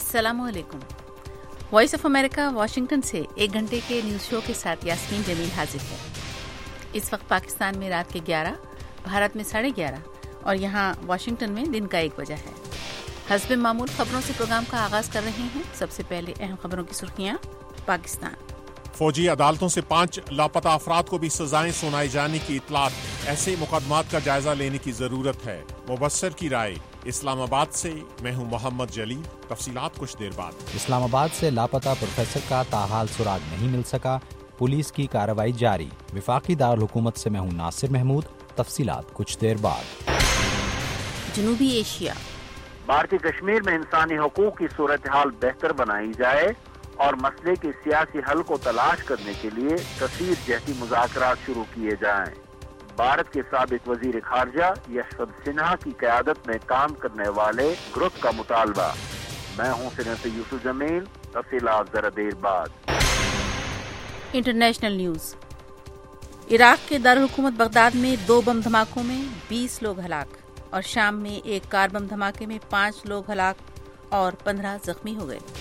अस्सलाम वालेकुम। Voice of America Washington से एक घंटे के न्यूज़ शो के साथ यास्मीन जमील हाजिर है। इस वक्त पाकिस्तान में रात के 11, भारत में 11:30 और यहाँ वाशिंगटन में दिन का 1 बजा है। हस्ब मामूल खबरों से प्रोग्राम का आगाज कर रहे हैं। सबसे पहले अहम खबरों की सुर्खियां। पाकिस्तान फौजी अदालतों से 5 लापता अफराद को भी सजाएं सुनाई जाने की इतलात। ऐसे मुकदमात का जायजा लेने की जरूरत है। मुबस्सिर की राय। इस्लामाबाद से मैं हूं मोहम्मद जलील। तफसीलात कुछ देर बाद। इस्लामाबाद से लापता प्रोफेसर का ताहाल सुराग नहीं मिल सका, पुलिस की कार्रवाई जारी। विफाकी दारुल हुकूमत से मैं हूं नासिर महमूद। तफसीलात कुछ देर बाद। जनूबी एशिया भारतीय कश्मीर में इंसानी हकूक की सूरत हाल बेहतर बनाई जाए और मसले के सियासी हल को तलाश करने के लिए कसीर जहती मुज़ाकरात शुरू किए जाएं। भारत के साबिक वजीर खारजा यशवंत सिन्हा की क़यादत में काम करने वाले ग्रुप का मुतालबा। मैं हूं सीनेटर यूसुफ जमील। तफसीलात जरा देर बाद। International news. इराक के दारुल हुकूमत बगदाद में 2 बम धमाकों में 20 लोग हलाक और शाम में एक कार बम धमाके में 5 लोग हलाक और 15 जख्मी हो गए।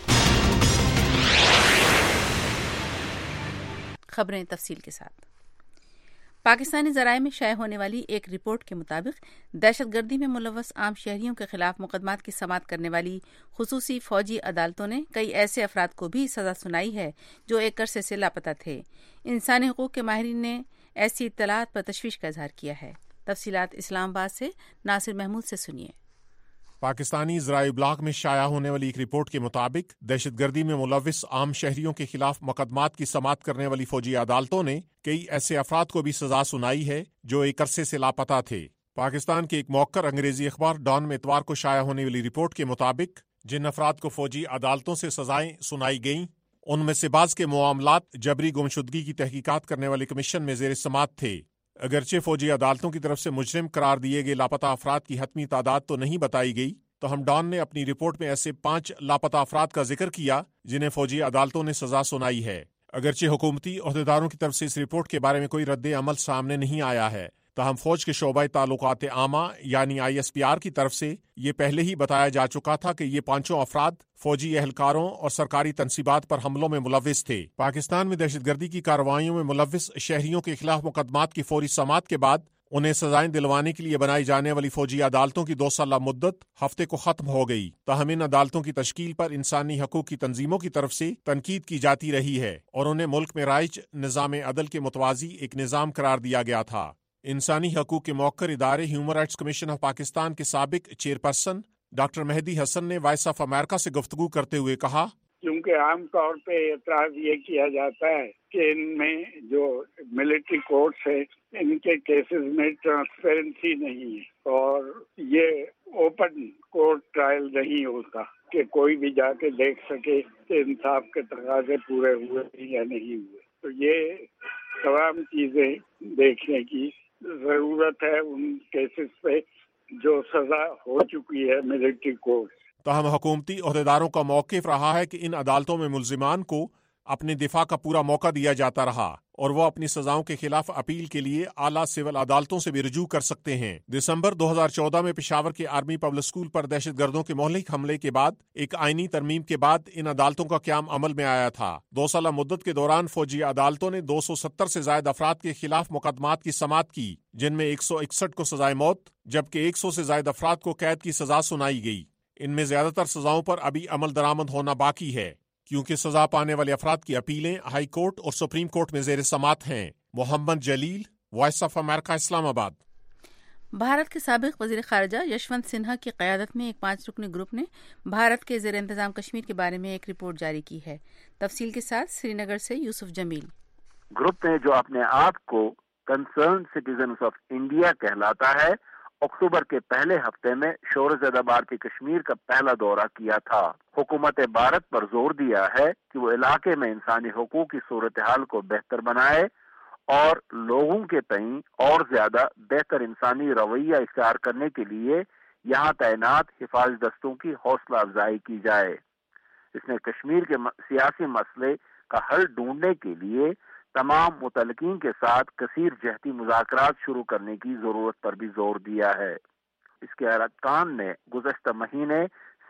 खबरें तफसील के साथ। पाकिस्तानी ज़राए में शाया होने वाली एक रिपोर्ट के मुताबिक दहशतगर्दी में मुलव्वस आम शहरियों के खिलाफ मुकदमात की समाअत करने वाली खुसूसी फौजी अदालतों ने कई ऐसे अफराद को भी सजा सुनाई है जो एक अरसे से लापता थे। इंसानी हकूक के माहिरीन ने ऐसी इत्तलात पर तशवीश का इजहार किया है। तफसीलात इस्लामाबाद से नासिर महमूद से सुनिए। पाकिस्तानी ज़राए इब्लाग में शाया होने वाली एक रिपोर्ट के मुताबिक दहशतगर्दी में मुलव्विस आम शहरियों के खिलाफ मुकदमात की समाअत करने वाली फौजी अदालतों ने कई ऐसे अफराद को भी सजा सुनाई है जो एक अरसे से लापता थे। पाकिस्तान के एक मौक्कर अंग्रेजी अखबार डॉन में इतवार को शाया होने वाली रिपोर्ट के मुताबिक जिन अफराद को फौजी अदालतों से सजाएं सुनाई गईं उनमें से बाज़ के मामलात जबरी गुमशुदगी की तहकीकात करने वाले कमीशन में ज़ेर समाअत थे। अगरचे फौजी अदालतों की तरफ से मुजरिम करार दिए गए लापता अफराद की हतमी तादाद तो नहीं बताई गई, तो हम डॉन ने अपनी रिपोर्ट में ऐसे 5 लापता अफराद का जिक्र किया जिन्हें फौजी अदालतों ने सजा सुनाई है। अगरचे हुकूमती ओहदेदारों की तरफ से इस रिपोर्ट के बारे में कोई रद्द अमल सामने नहीं आया है, ताहम फौज के शोबा ताल्लुकात आमा यानी ISPR की तरफ से ये पहले ही बताया जा चुका था कि ये 5 अफराद फौजी एहलकारों और सरकारी तनसीबात पर हमलों में मुलव्विस थे। पाकिस्तान में दहशतगर्दी की कार्रवाइयों में मुलव्विस शहरियों के खिलाफ मुकदमात की फौरी समाअत के बाद उन्हें सजाएं दिलवाने के लिए बनाई जाने वाली फौजी अदालतों की 2 साला मुद्दत हफ्ते को खत्म हो गई। ताहम इन अदालतों की तश्कील पर इंसानी हकूक की तंजीमों की तरफ से तनकीद की जाती रही है और उन्हें मुल्क में राइज निज़ाम अदल के मुतवाज़ी एक निज़ाम करार दिया गया था। इंसानी हकूक के मौक्कर इदारे human rights commission of Pakistan के साबिक चेयरपर्सन डॉक्टर मेहदी हसन ने वॉइस ऑफ अमेरिका से गुफ्तगू करते हुए कहा, क्योंकि आम तौर पे एतराज ये किया जाता है कि इनमें जो मिलिट्री कोर्ट्स है इनके केसेस में ट्रांसपेरेंसी नहीं है और ये ओपन कोर्ट ट्रायल नहीं होता कि कोई भी जाके देख सके कि इंसाफ के तकाजे पूरे हुए या नहीं हुए। तो ये तमाम चीजें देखने की जरूरत है उन केसेस पे जो सजा हो चुकी है मिलिट्री कोर्ट। ताहम हुकूमती ओहदेदारों का मौक़िफ़ रहा है कि इन अदालतों में मुल्जिमान को अपने दिफा का पूरा मौका दिया जाता रहा और वो अपनी सजाओं के खिलाफ अपील के लिए आला सिविल अदालतों से भी रुजू कर सकते हैं। दिसंबर 2014 में पेशावर के आर्मी पब्लिक स्कूल पर दहशतगर्दों के मोहलिक हमले के बाद एक आईनी तरमीम के बाद इन अदालतों का क़याम अमल में आया था। 2 साला मुद्दत के दौरान फौजी अदालतों ने 270 से ज्यादा अफराद के खिलाफ मुकदमात की समाअत की, जिनमें 161 को सजाए मौत जबकि 100 से ज्यादा अफराद को कैद की सजा सुनाई गई। इनमें ज्यादातर सजाओं पर अभी अमल दरामद होना बाकी है क्योंकि सजा पाने वाले अफराद की अपीलें हाई कोर्ट और सुप्रीम कोर्ट में ज़ेर समाअत हैं। Mohammad Jalil, voice of America, Islamabad. Bharat के साबिक वजीर खारजा यशवंत सिन्हा की क़यादत में एक 5 रुकनी ग्रुप ने भारत के ज़ेर इंतज़ाम कश्मीर के बारे में एक रिपोर्ट जारी की है। तफसील के साथ श्रीनगर से यूसुफ जमील। ग्रुप ने जो अपने आप को कंसर्न सिटीजन्स ऑफ इंडिया कहलाता है, अक्टूबर के पहले हफ्ते में शोरज़दा भारतीय कश्मीर का पहला दौरा किया था। हुकूमत भारत पर जोर दिया है कि वो इलाके में इंसानी हकूक की सूरत हाल को बेहतर बनाए और लोगों के तईं और ज्यादा बेहतर इंसानी रवैया इख्तियार करने के लिए यहाँ तैनात हिफाज़ती दस्तों की हौसला अफजाई की जाए। इसने कश्मीर के सियासी मसले का हल ढूंढने के लिए तमाम मुतलकीन के साथ कसीर जहती मुज़ाकरात शुरू करने की जरूरत पर भी जोर दिया है। इसके अरकान ने गुज़श्ता महीने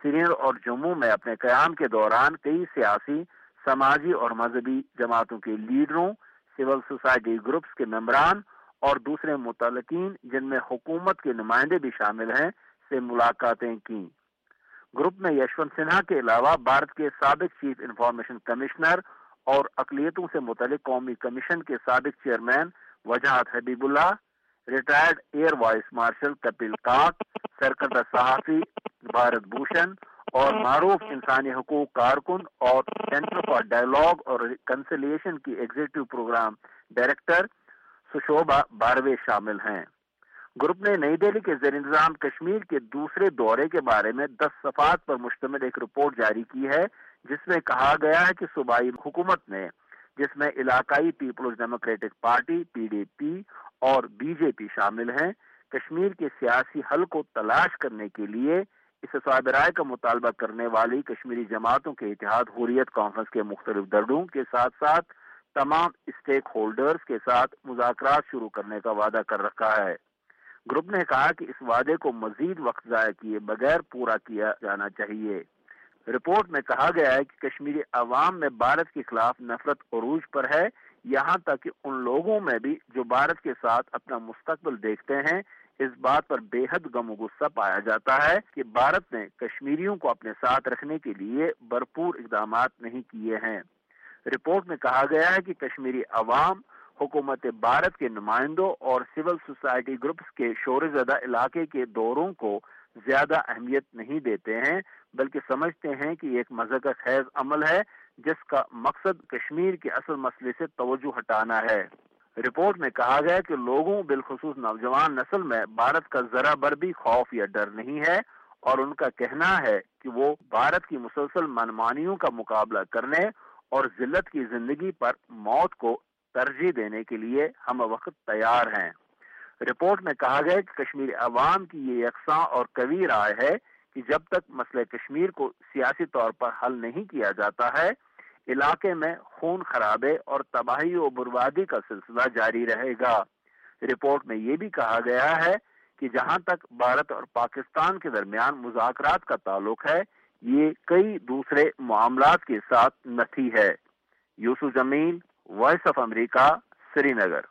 سرینگر اور جموں میں اپنے قیام کے دوران کئی سیاسی، سماجی اور مذہبی جماعتوں کے لیڈروں، سول سوسائٹی گروپس کے ممبران اور دوسرے متعلقین جن میں حکومت کے نمائندے بھی شامل ہیں سے ملاقاتیں کی۔ گروپ میں یشونت سنہا کے علاوہ بھارت کے سابق چیف انفارمیشن کمشنر اور اقلیتوں سے متعلق قومی کمیشن کے سابق chairman Wajahat Habibullah, retired air vice marshal Kapil Kak, سرکردہ صحافی بھارت بھوشن اور معروف انسانی حقوق کارکن اور سینٹر فار ڈائیلاگ اور کنسیلیشن کی executive programme director Sushobha Barve شامل ہیں۔ گروپ نے نئی دہلی کے زیر انتظام کشمیر کے دوسرے دورے کے بارے میں 10 صفحات پر مشتمل ایک رپورٹ جاری کی ہے، جس میں کہا گیا ہے کہ صوبائی حکومت نے، جس میں علاقائی پیپلز ڈیموکریٹک پارٹی PDP اور BJP شامل ہیں، کشمیر کے سیاسی حل کو تلاش کرنے کے لیے اس صواب رائے کا مطالبہ کرنے والی کشمیری جماعتوں کے اتحاد حریت کانفرنس کے مختلف دھڑوں کے ساتھ ساتھ تمام اسٹیک ہولڈرز کے ساتھ مذاکرات شروع کرنے کا وعدہ کر رکھا ہے۔ گروپ نے کہا کہ اس وعدے کو مزید وقت ضائع کیے بغیر پورا کیا جانا چاہیے۔ رپورٹ میں کہا گیا ہے کہ کشمیری عوام میں بھارت کے خلاف نفرت عروج پر ہے، یہاں تک کہ ان لوگوں میں بھی جو بھارت کے ساتھ اپنا مستقبل دیکھتے ہیں، اس بات پر بے حد غم و غصہ پایا جاتا ہے کہ بھارت نے کشمیریوں کو اپنے ساتھ رکھنے کے لیے بھرپور اقدامات نہیں کیے ہیں۔ رپورٹ میں کہا گیا ہے کہ کشمیری عوام حکومت بھارت کے نمائندوں اور سول سوسائٹی گروپس کے شور زدہ علاقے کے دوروں کو زیادہ اہمیت نہیں دیتے ہیں، بلکہ سمجھتے ہیں کہ یہ ایک مذہق خیز عمل ہے جس کا مقصد کشمیر کے اصل مسئلے سے توجہ ہٹانا ہے۔ رپورٹ میں کہا گیا کہ لوگوں بالخصوص نوجوان نسل میں بھارت کا ذرا بر بھی خوف یا ڈر نہیں ہے، اور ان کا کہنا ہے کہ وہ بھارت کی مسلسل منمانیوں کا مقابلہ کرنے اور ذلت کی زندگی پر موت کو ترجیح دینے کے لیے ہم وقت تیار ہیں۔ رپورٹ میں کہا گیا کہ کشمیر عوام کی یہ یکساں اور قوی رائے ہے کہ جب تک مسئلہ کشمیر کو سیاسی طور پر حل نہیں کیا جاتا ہے، علاقے میں خون خرابے اور تباہی و بربادی کا سلسلہ جاری رہے گا۔ رپورٹ میں یہ بھی کہا گیا ہے کہ جہاں تک بھارت اور پاکستان کے درمیان مذاکرات کا تعلق ہے، یہ کئی دوسرے معاملات کے ساتھ نتھی ہے۔ Yusuf Jamil, voice of America, Srinagar.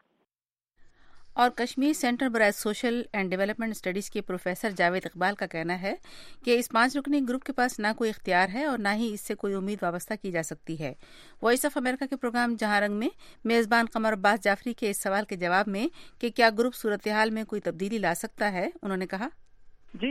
اور کشمیر سینٹر برائے سوشل اینڈ ڈیولپمنٹ اسٹڈیز کے پروفیسر جاوید اقبال کا کہنا ہے کہ اس 5 رکنی گروپ کے پاس نہ کوئی اختیار ہے اور نہ ہی اس سے کوئی امید وابستہ کی جا سکتی ہے۔ وائس آف امریکہ کے پروگرام جہاں رنگ میں میزبان قمر عباس جعفری کے اس سوال کے جواب میں کہ کیا گروپ صورتحال میں کوئی تبدیلی لا سکتا ہے، انہوں نے کہا، جی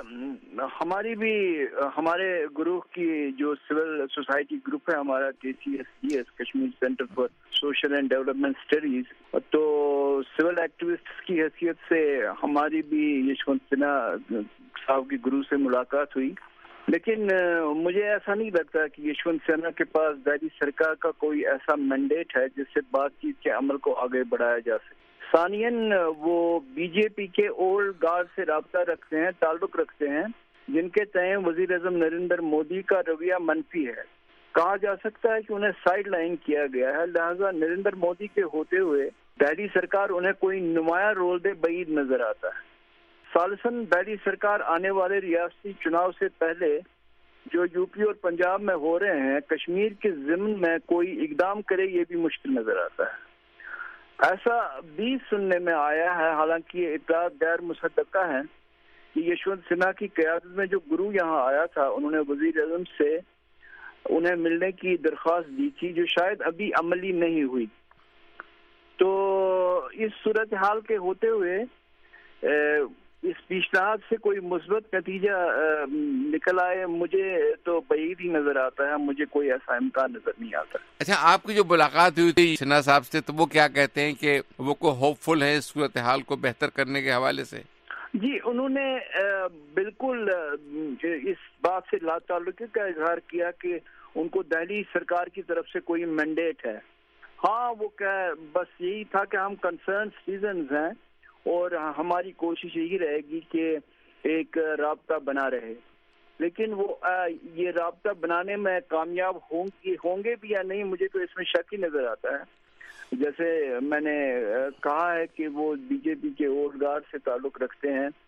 ہمارے گروپ کی جو سول سوسائٹی گروپ ہے ہمارا KCSDS Kashmir centre for social and development studies, تو سول ایکٹیوسٹ کی حیثیت سے ہماری بھی یشونت سنہا صاحب کی گروپ سے ملاقات ہوئی، لیکن مجھے ایسا نہیں لگتا کہ یشونت سنہا کے پاس دہلی سرکار کا کوئی ایسا مینڈیٹ ہے جس سے بات چیت کے عمل کو آگے بڑھایا جا سکے۔ ثانیاً وہ BJP کے اولڈ گارڈ سے رابطہ رکھتے ہیں، تعلق رکھتے ہیں، جن کے تئیں وزیر اعظم نریندر مودی کا رویہ منفی ہے۔ کہا جا سکتا ہے کہ انہیں سائیڈ لائن کیا گیا ہے، لہذا نریندر مودی کے ہوتے ہوئے دہلی سرکار انہیں کوئی نمایاں رول دے بعید نظر آتا ہے۔ ثالثاً دہلی سرکار آنے والے ریاستی چناؤ سے پہلے جو UP اور پنجاب میں ہو رہے ہیں، کشمیر کے ضمن میں کوئی اقدام کرے، یہ بھی مشکل نظر آتا ہے۔ ایسا بھی سننے میں آیا ہے، حالانکہ یہ اطلاعات غیر مصدقہ ہیں، کہ یشونت سنہا کی قیادت میں جو گروہ یہاں آیا تھا، انہوں نے وزیر اعظم سے انہیں ملنے کی درخواست دی تھی، جو شاید ابھی عملی نہیں ہوئی۔ تو اس صورتحال کے ہوتے ہوئے اس پیشنہاد سے کوئی مثبت نتیجہ نکل آئے، مجھے تو بعید ہی نظر آتا ہے، مجھے کوئی ایسا امکان نظر نہیں آتا۔ اچھا، آپ کی جو ملاقات ہوئی تھی سنہا صاحب سے، تو وہ کیا کہتے ہیں کہ وہ کو ہوپ فل ہے اس صورتحال کو بہتر کرنے کے حوالے سے؟ جی، انہوں نے بالکل اس بات سے لا تعلقی کا اظہار کیا کہ ان کو دہلی سرکار کی طرف سے کوئی مینڈیٹ ہے۔ ہاں، وہ بس یہی تھا کہ ہم کنسرن سٹیزنز ہیں اور ہماری کوشش یہی رہے گی کہ ایک رابطہ بنا رہے، لیکن وہ یہ رابطہ بنانے میں کامیاب ہوں گے بھی یا نہیں، مجھے تو اس میں شک ہی نظر آتا ہے۔ جیسے میں نے کہا ہے کہ وہ BJP کے اولڈ گارڈ سے تعلق رکھتے ہیں،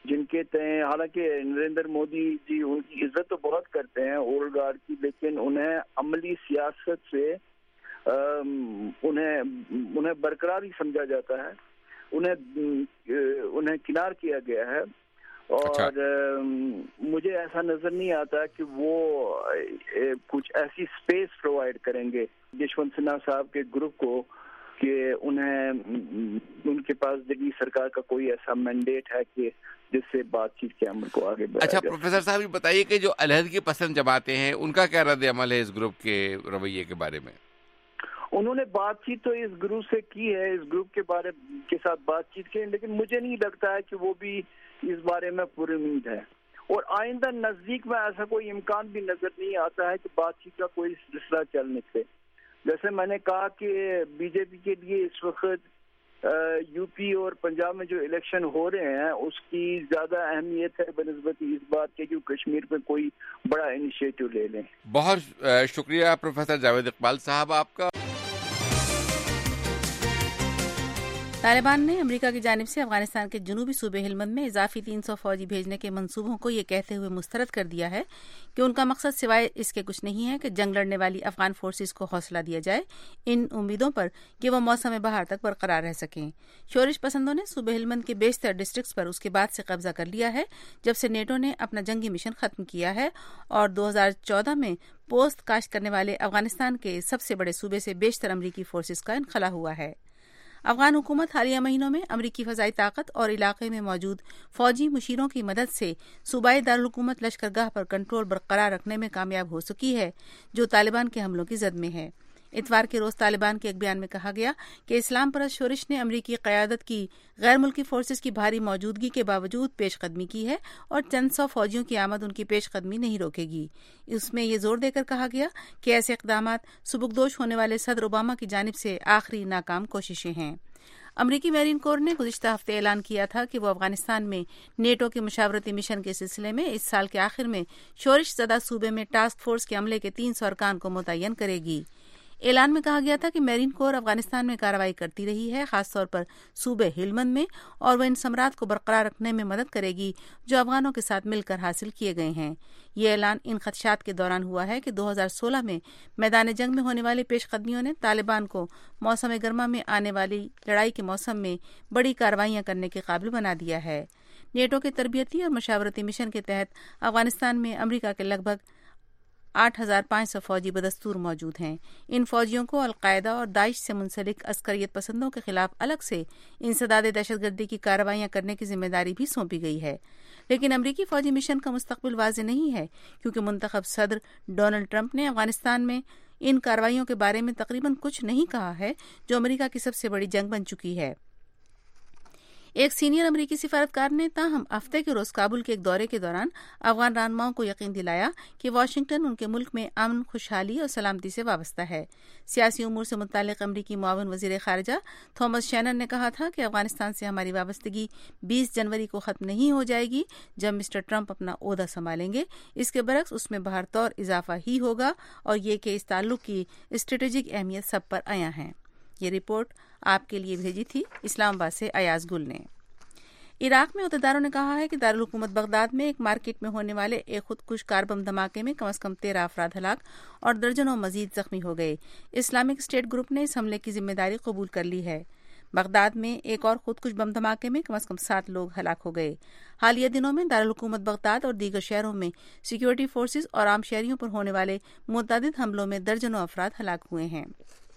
جن کے تئیں حالانکہ نریندر مودی جی ان کی عزت تو بہت کرتے ہیں اولڈ گارڈ کی، لیکن انہیں عملی سیاست سے انہیں برقرار ہی سمجھا جاتا ہے، انہیں کنار کیا گیا ہے، اور مجھے ایسا نظر نہیں آتا کہ وہ کچھ ایسی سپیس پرووائڈ کریں گے یشونت سنہا صاحب کے گروپ کو کہ ان کے پاس دلی سرکار کا کوئی ایسا مینڈیٹ ہے کہ جس سے بات چیت کے عمل کو آگے بڑھایا جائے۔ پروفیسر صاحب یہ بتائیے کہ جو علیحدگی پسند جماعتیں ہیں ان کا کیا رد عمل ہے اس گروپ کے رویے کے بارے میں؟ انہوں نے بات چیت تو اس گروپ سے کی ہے، اس گروپ کے بارے کے ساتھ بات چیت کی، لیکن مجھے نہیں لگتا ہے کہ وہ بھی اس بارے میں پر امید ہے، اور آئندہ نزدیک میں ایسا کوئی امکان بھی نظر نہیں آتا ہے کہ بات چیت کا کوئی سلسلہ چل نکلے۔ جیسے میں نے کہا کہ بی جے پی کے لیے اس وقت یو پی اور پنجاب میں جو الیکشن ہو رہے ہیں اس کی زیادہ اہمیت ہے بنسبت اس بات کے کہ کشمیر پہ کوئی بڑا انیشیٹو لے لیں۔ بہت شکریہ پروفیسر جاوید اقبال صاحب آپ کا۔ طالبان نے امریکہ کی جانب سے افغانستان کے جنوبی صوبے ہلمند میں اضافی 300 فوجی بھیجنے کے منصوبوں کو یہ کہتے ہوئے مسترد کر دیا ہے کہ ان کا مقصد سوائے اس کے کچھ نہیں ہے کہ جنگ لڑنے والی افغان فورسز کو حوصلہ دیا جائے ان امیدوں پر کہ وہ موسم بہار تک برقرار رہ سکیں۔ شورش پسندوں نے صوبے ہلمند کے بیشتر ڈسٹرکٹس پر اس کے بعد سے قبضہ کر لیا ہے جب سے نیٹو نے اپنا جنگی مشن ختم کیا ہے اور 2014 میں پوست کاشت کرنے والے افغانستان کے سب سے بڑے صوبے سے بیشتر امریکی فورسز کا انخلا ہوا ہے۔ افغان حکومت حالیہ مہینوں میں امریکی فضائی طاقت اور علاقے میں موجود فوجی مشیروں کی مدد سے صوبائی دارالحکومت لشکرگاہ پر کنٹرول برقرار رکھنے میں کامیاب ہو سکی ہے جو طالبان کے حملوں کی زد میں ہے۔ اتوار کے روز طالبان کے ایک بیان میں کہا گیا کہ اسلام پرست شورش نے امریکی قیادت کی غیر ملکی فورسز کی بھاری موجودگی کے باوجود پیش قدمی کی ہے اور چند سو فوجیوں کی آمد ان کی پیش قدمی نہیں روکے گی۔ اس میں یہ زور دے کر کہا گیا کہ ایسے اقدامات سبکدوش ہونے والے صدر اوباما کی جانب سے آخری ناکام کوششیں ہیں۔ امریکی میرین کور نے گزشتہ ہفتے اعلان کیا تھا کہ وہ افغانستان میں نیٹو کے مشاورتی مشن کے سلسلے میں اس سال کے آخر میں شورش زدہ صوبے میں ٹاسک فورس کے عملے کے 300 ارکان کو متعین کرے گی۔ اعلان میں کہا گیا تھا کہ میرین کور افغانستان میں کارروائی کرتی رہی ہے، خاص طور پر صوبے ہلمند میں، اور وہ ان ثمرات کو برقرار رکھنے میں مدد کرے گی جو افغانوں کے ساتھ مل کر حاصل کیے گئے ہیں۔ یہ اعلان ان خدشات کے دوران ہوا ہے کہ 2016 میں میدان جنگ میں ہونے والی پیش قدمیوں نے طالبان کو موسم گرما میں آنے والی لڑائی کے موسم میں بڑی کارروائیاں کرنے کے قابل بنا دیا ہے۔ نیٹو کے تربیتی اور مشاورتی مشن کے تحت افغانستان میں امریکہ کے لگ بھگ 8,500 فوجی بدستور موجود ہیں۔ ان فوجیوں کو القاعدہ اور داعش سے منسلک عسکریت پسندوں کے خلاف الگ سے انسداد دہشت گردی کی کارروائیاں کرنے کی ذمہ داری بھی سونپی گئی ہے، لیکن امریکی فوجی مشن کا مستقبل واضح نہیں ہے کیونکہ منتخب صدر ڈونلڈ ٹرمپ نے افغانستان میں ان کارروائیوں کے بارے میں تقریباً کچھ نہیں کہا ہے جو امریکہ کی سب سے بڑی جنگ بن چکی ہے۔ ایک سینئر امریکی سفارتکار نے تاہم ہفتے کے روز کابل کے ایک دورے کے دوران افغان رہنماؤں کو یقین دلایا کہ واشنگٹن ان کے ملک میں امن، خوشحالی اور سلامتی سے وابستہ ہے۔ سیاسی امور سے متعلق امریکی معاون وزیر خارجہ تھامس شینن نے کہا تھا کہ افغانستان سے ہماری وابستگی 20 جنوری کو ختم نہیں ہو جائے گی جب مسٹر ٹرمپ اپنا عہدہ سنبھالیں گے، اس کے برعکس اس میں بہر طور اضافہ ہی ہوگا، اور یہ کہ اس تعلق کی اسٹریٹجک اہمیت سب پر عیاں ہے۔ یہ رپورٹ آپ کے لیے بھیجی تھی اسلام آباد سے ایاز گل نے۔ عراق میں عہدیداروں نے کہا ہے کہ دارالحکومت بغداد میں ایک مارکیٹ میں ہونے والے ایک خودکش کار بم دھماکے میں کم از کم 13 افراد ہلاک اور درجنوں مزید زخمی ہو گئے۔ اسلامک اسٹیٹ گروپ نے اس حملے کی ذمہ داری قبول کر لی ہے۔ بغداد میں ایک اور خودکش بم دھماکے میں کم از کم 7 لوگ ہلاک ہو گئے۔ حالیہ دنوں میں دارالحکومت بغداد اور دیگر شہروں میں سیکیورٹی فورسز اور عام شہریوں پر ہونے والے متعدد حملوں میں درجنوں افراد ہلاک ہوئے ہیں۔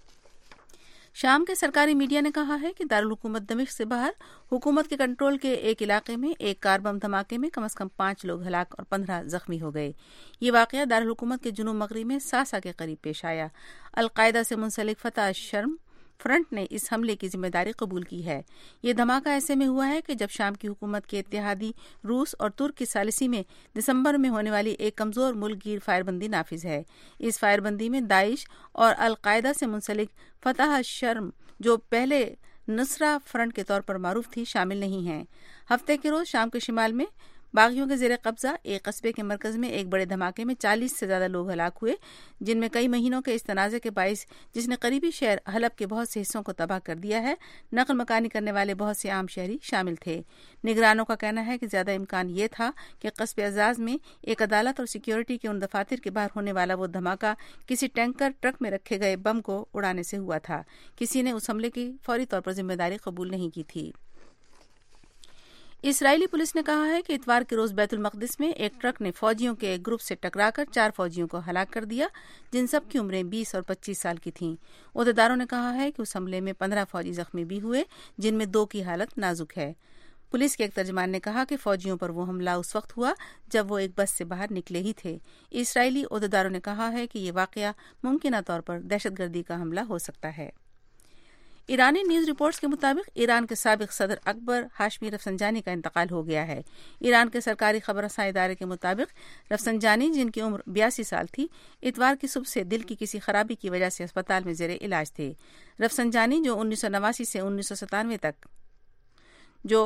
شام کے سرکاری میڈیا نے کہا ہے کہ دارالحکومت دمشق سے باہر حکومت کے کنٹرول کے ایک علاقے میں ایک کار بم دھماکے میں کم از کم 5 لوگ ہلاک اور 15 زخمی ہو گئے۔ یہ واقعہ دارالحکومت کے جنوب مغرب میں ساسا کے قریب پیش آیا۔ القاعدہ سے منسلک فتح الشرم فرنٹ نے اس حملے کی ذمہ داری قبول کی ہے۔ یہ دھماکہ ایسے میں ہوا ہے کہ جب شام کی حکومت کے اتحادی روس اور ترک کی ثالثی میں دسمبر میں ہونے والی ایک کمزور ملک گیر فائر بندی نافذ ہے۔ اس فائر بندی میں داعش اور القاعدہ سے منسلک فتح الشرم، جو پہلے نصرہ فرنٹ کے طور پر معروف تھی، شامل نہیں ہیں۔ ہفتے کے روز شام کے شمال میں باغیوں کے زیر قبضہ ایک قصبے کے مرکز میں ایک بڑے دھماکے میں 40 سے زیادہ لوگ ہلاک ہوئے، جن میں کئی مہینوں کے اس تنازع کے باعث جس نے قریبی شہر حلب کے بہت سے حصوں کو تباہ کر دیا ہے، نقل مکانی کرنے والے بہت سے عام شہری شامل تھے۔ نگرانوں کا کہنا ہے کہ زیادہ امکان یہ تھا کہ قصبے عزاز میں ایک عدالت اور سیکیورٹی کے ان دفاتر کے باہر ہونے والا وہ دھماکہ کسی ٹینکر ٹرک میں رکھے گئے بم کو اڑانے سے ہوا تھا۔ کسی نے اس حملے کی فوری طور پر ذمہ داری قبول نہیں کی تھی۔ اسرائیلی پولیس نے کہا ہے کہ اتوار کے روز بیت المقدس میں ایک ٹرک نے فوجیوں کے ایک گروپ سے ٹکرا کر 4 فوجیوں کو ہلاک کر دیا، جن سب کی عمریں 20 اور 25 سال کی تھیں۔ عہدیداروں نے کہا ہے کہ اس حملے میں 15 فوجی زخمی بھی ہوئے، جن میں 2 کی حالت نازک ہے۔ پولیس کے ایک ترجمان نے کہا کہ فوجیوں پر وہ حملہ اس وقت ہوا جب وہ ایک بس سے باہر نکلے ہی تھے۔ اسرائیلی عہدیداروں نے کہا ہے کہ یہ واقعہ ممکنہ طور پر دہشت گردی کا حملہ ہو سکتا ہے۔ ایرانی نیوز رپورٹس کے مطابق ایران کے سابق صدر اکبر ہاشمی رفسنجانی کا انتقال ہو گیا ہے۔ ایران کے سرکاری خبر رساں ادارے کے مطابق رفسنجانی، جن کی عمر 82 سال تھی، اتوار کی صبح سے دل کی کسی خرابی کی وجہ سے اسپتال میں زیر علاج تھے۔ رفسنجانی، جو 1989 سے 1997 تک جو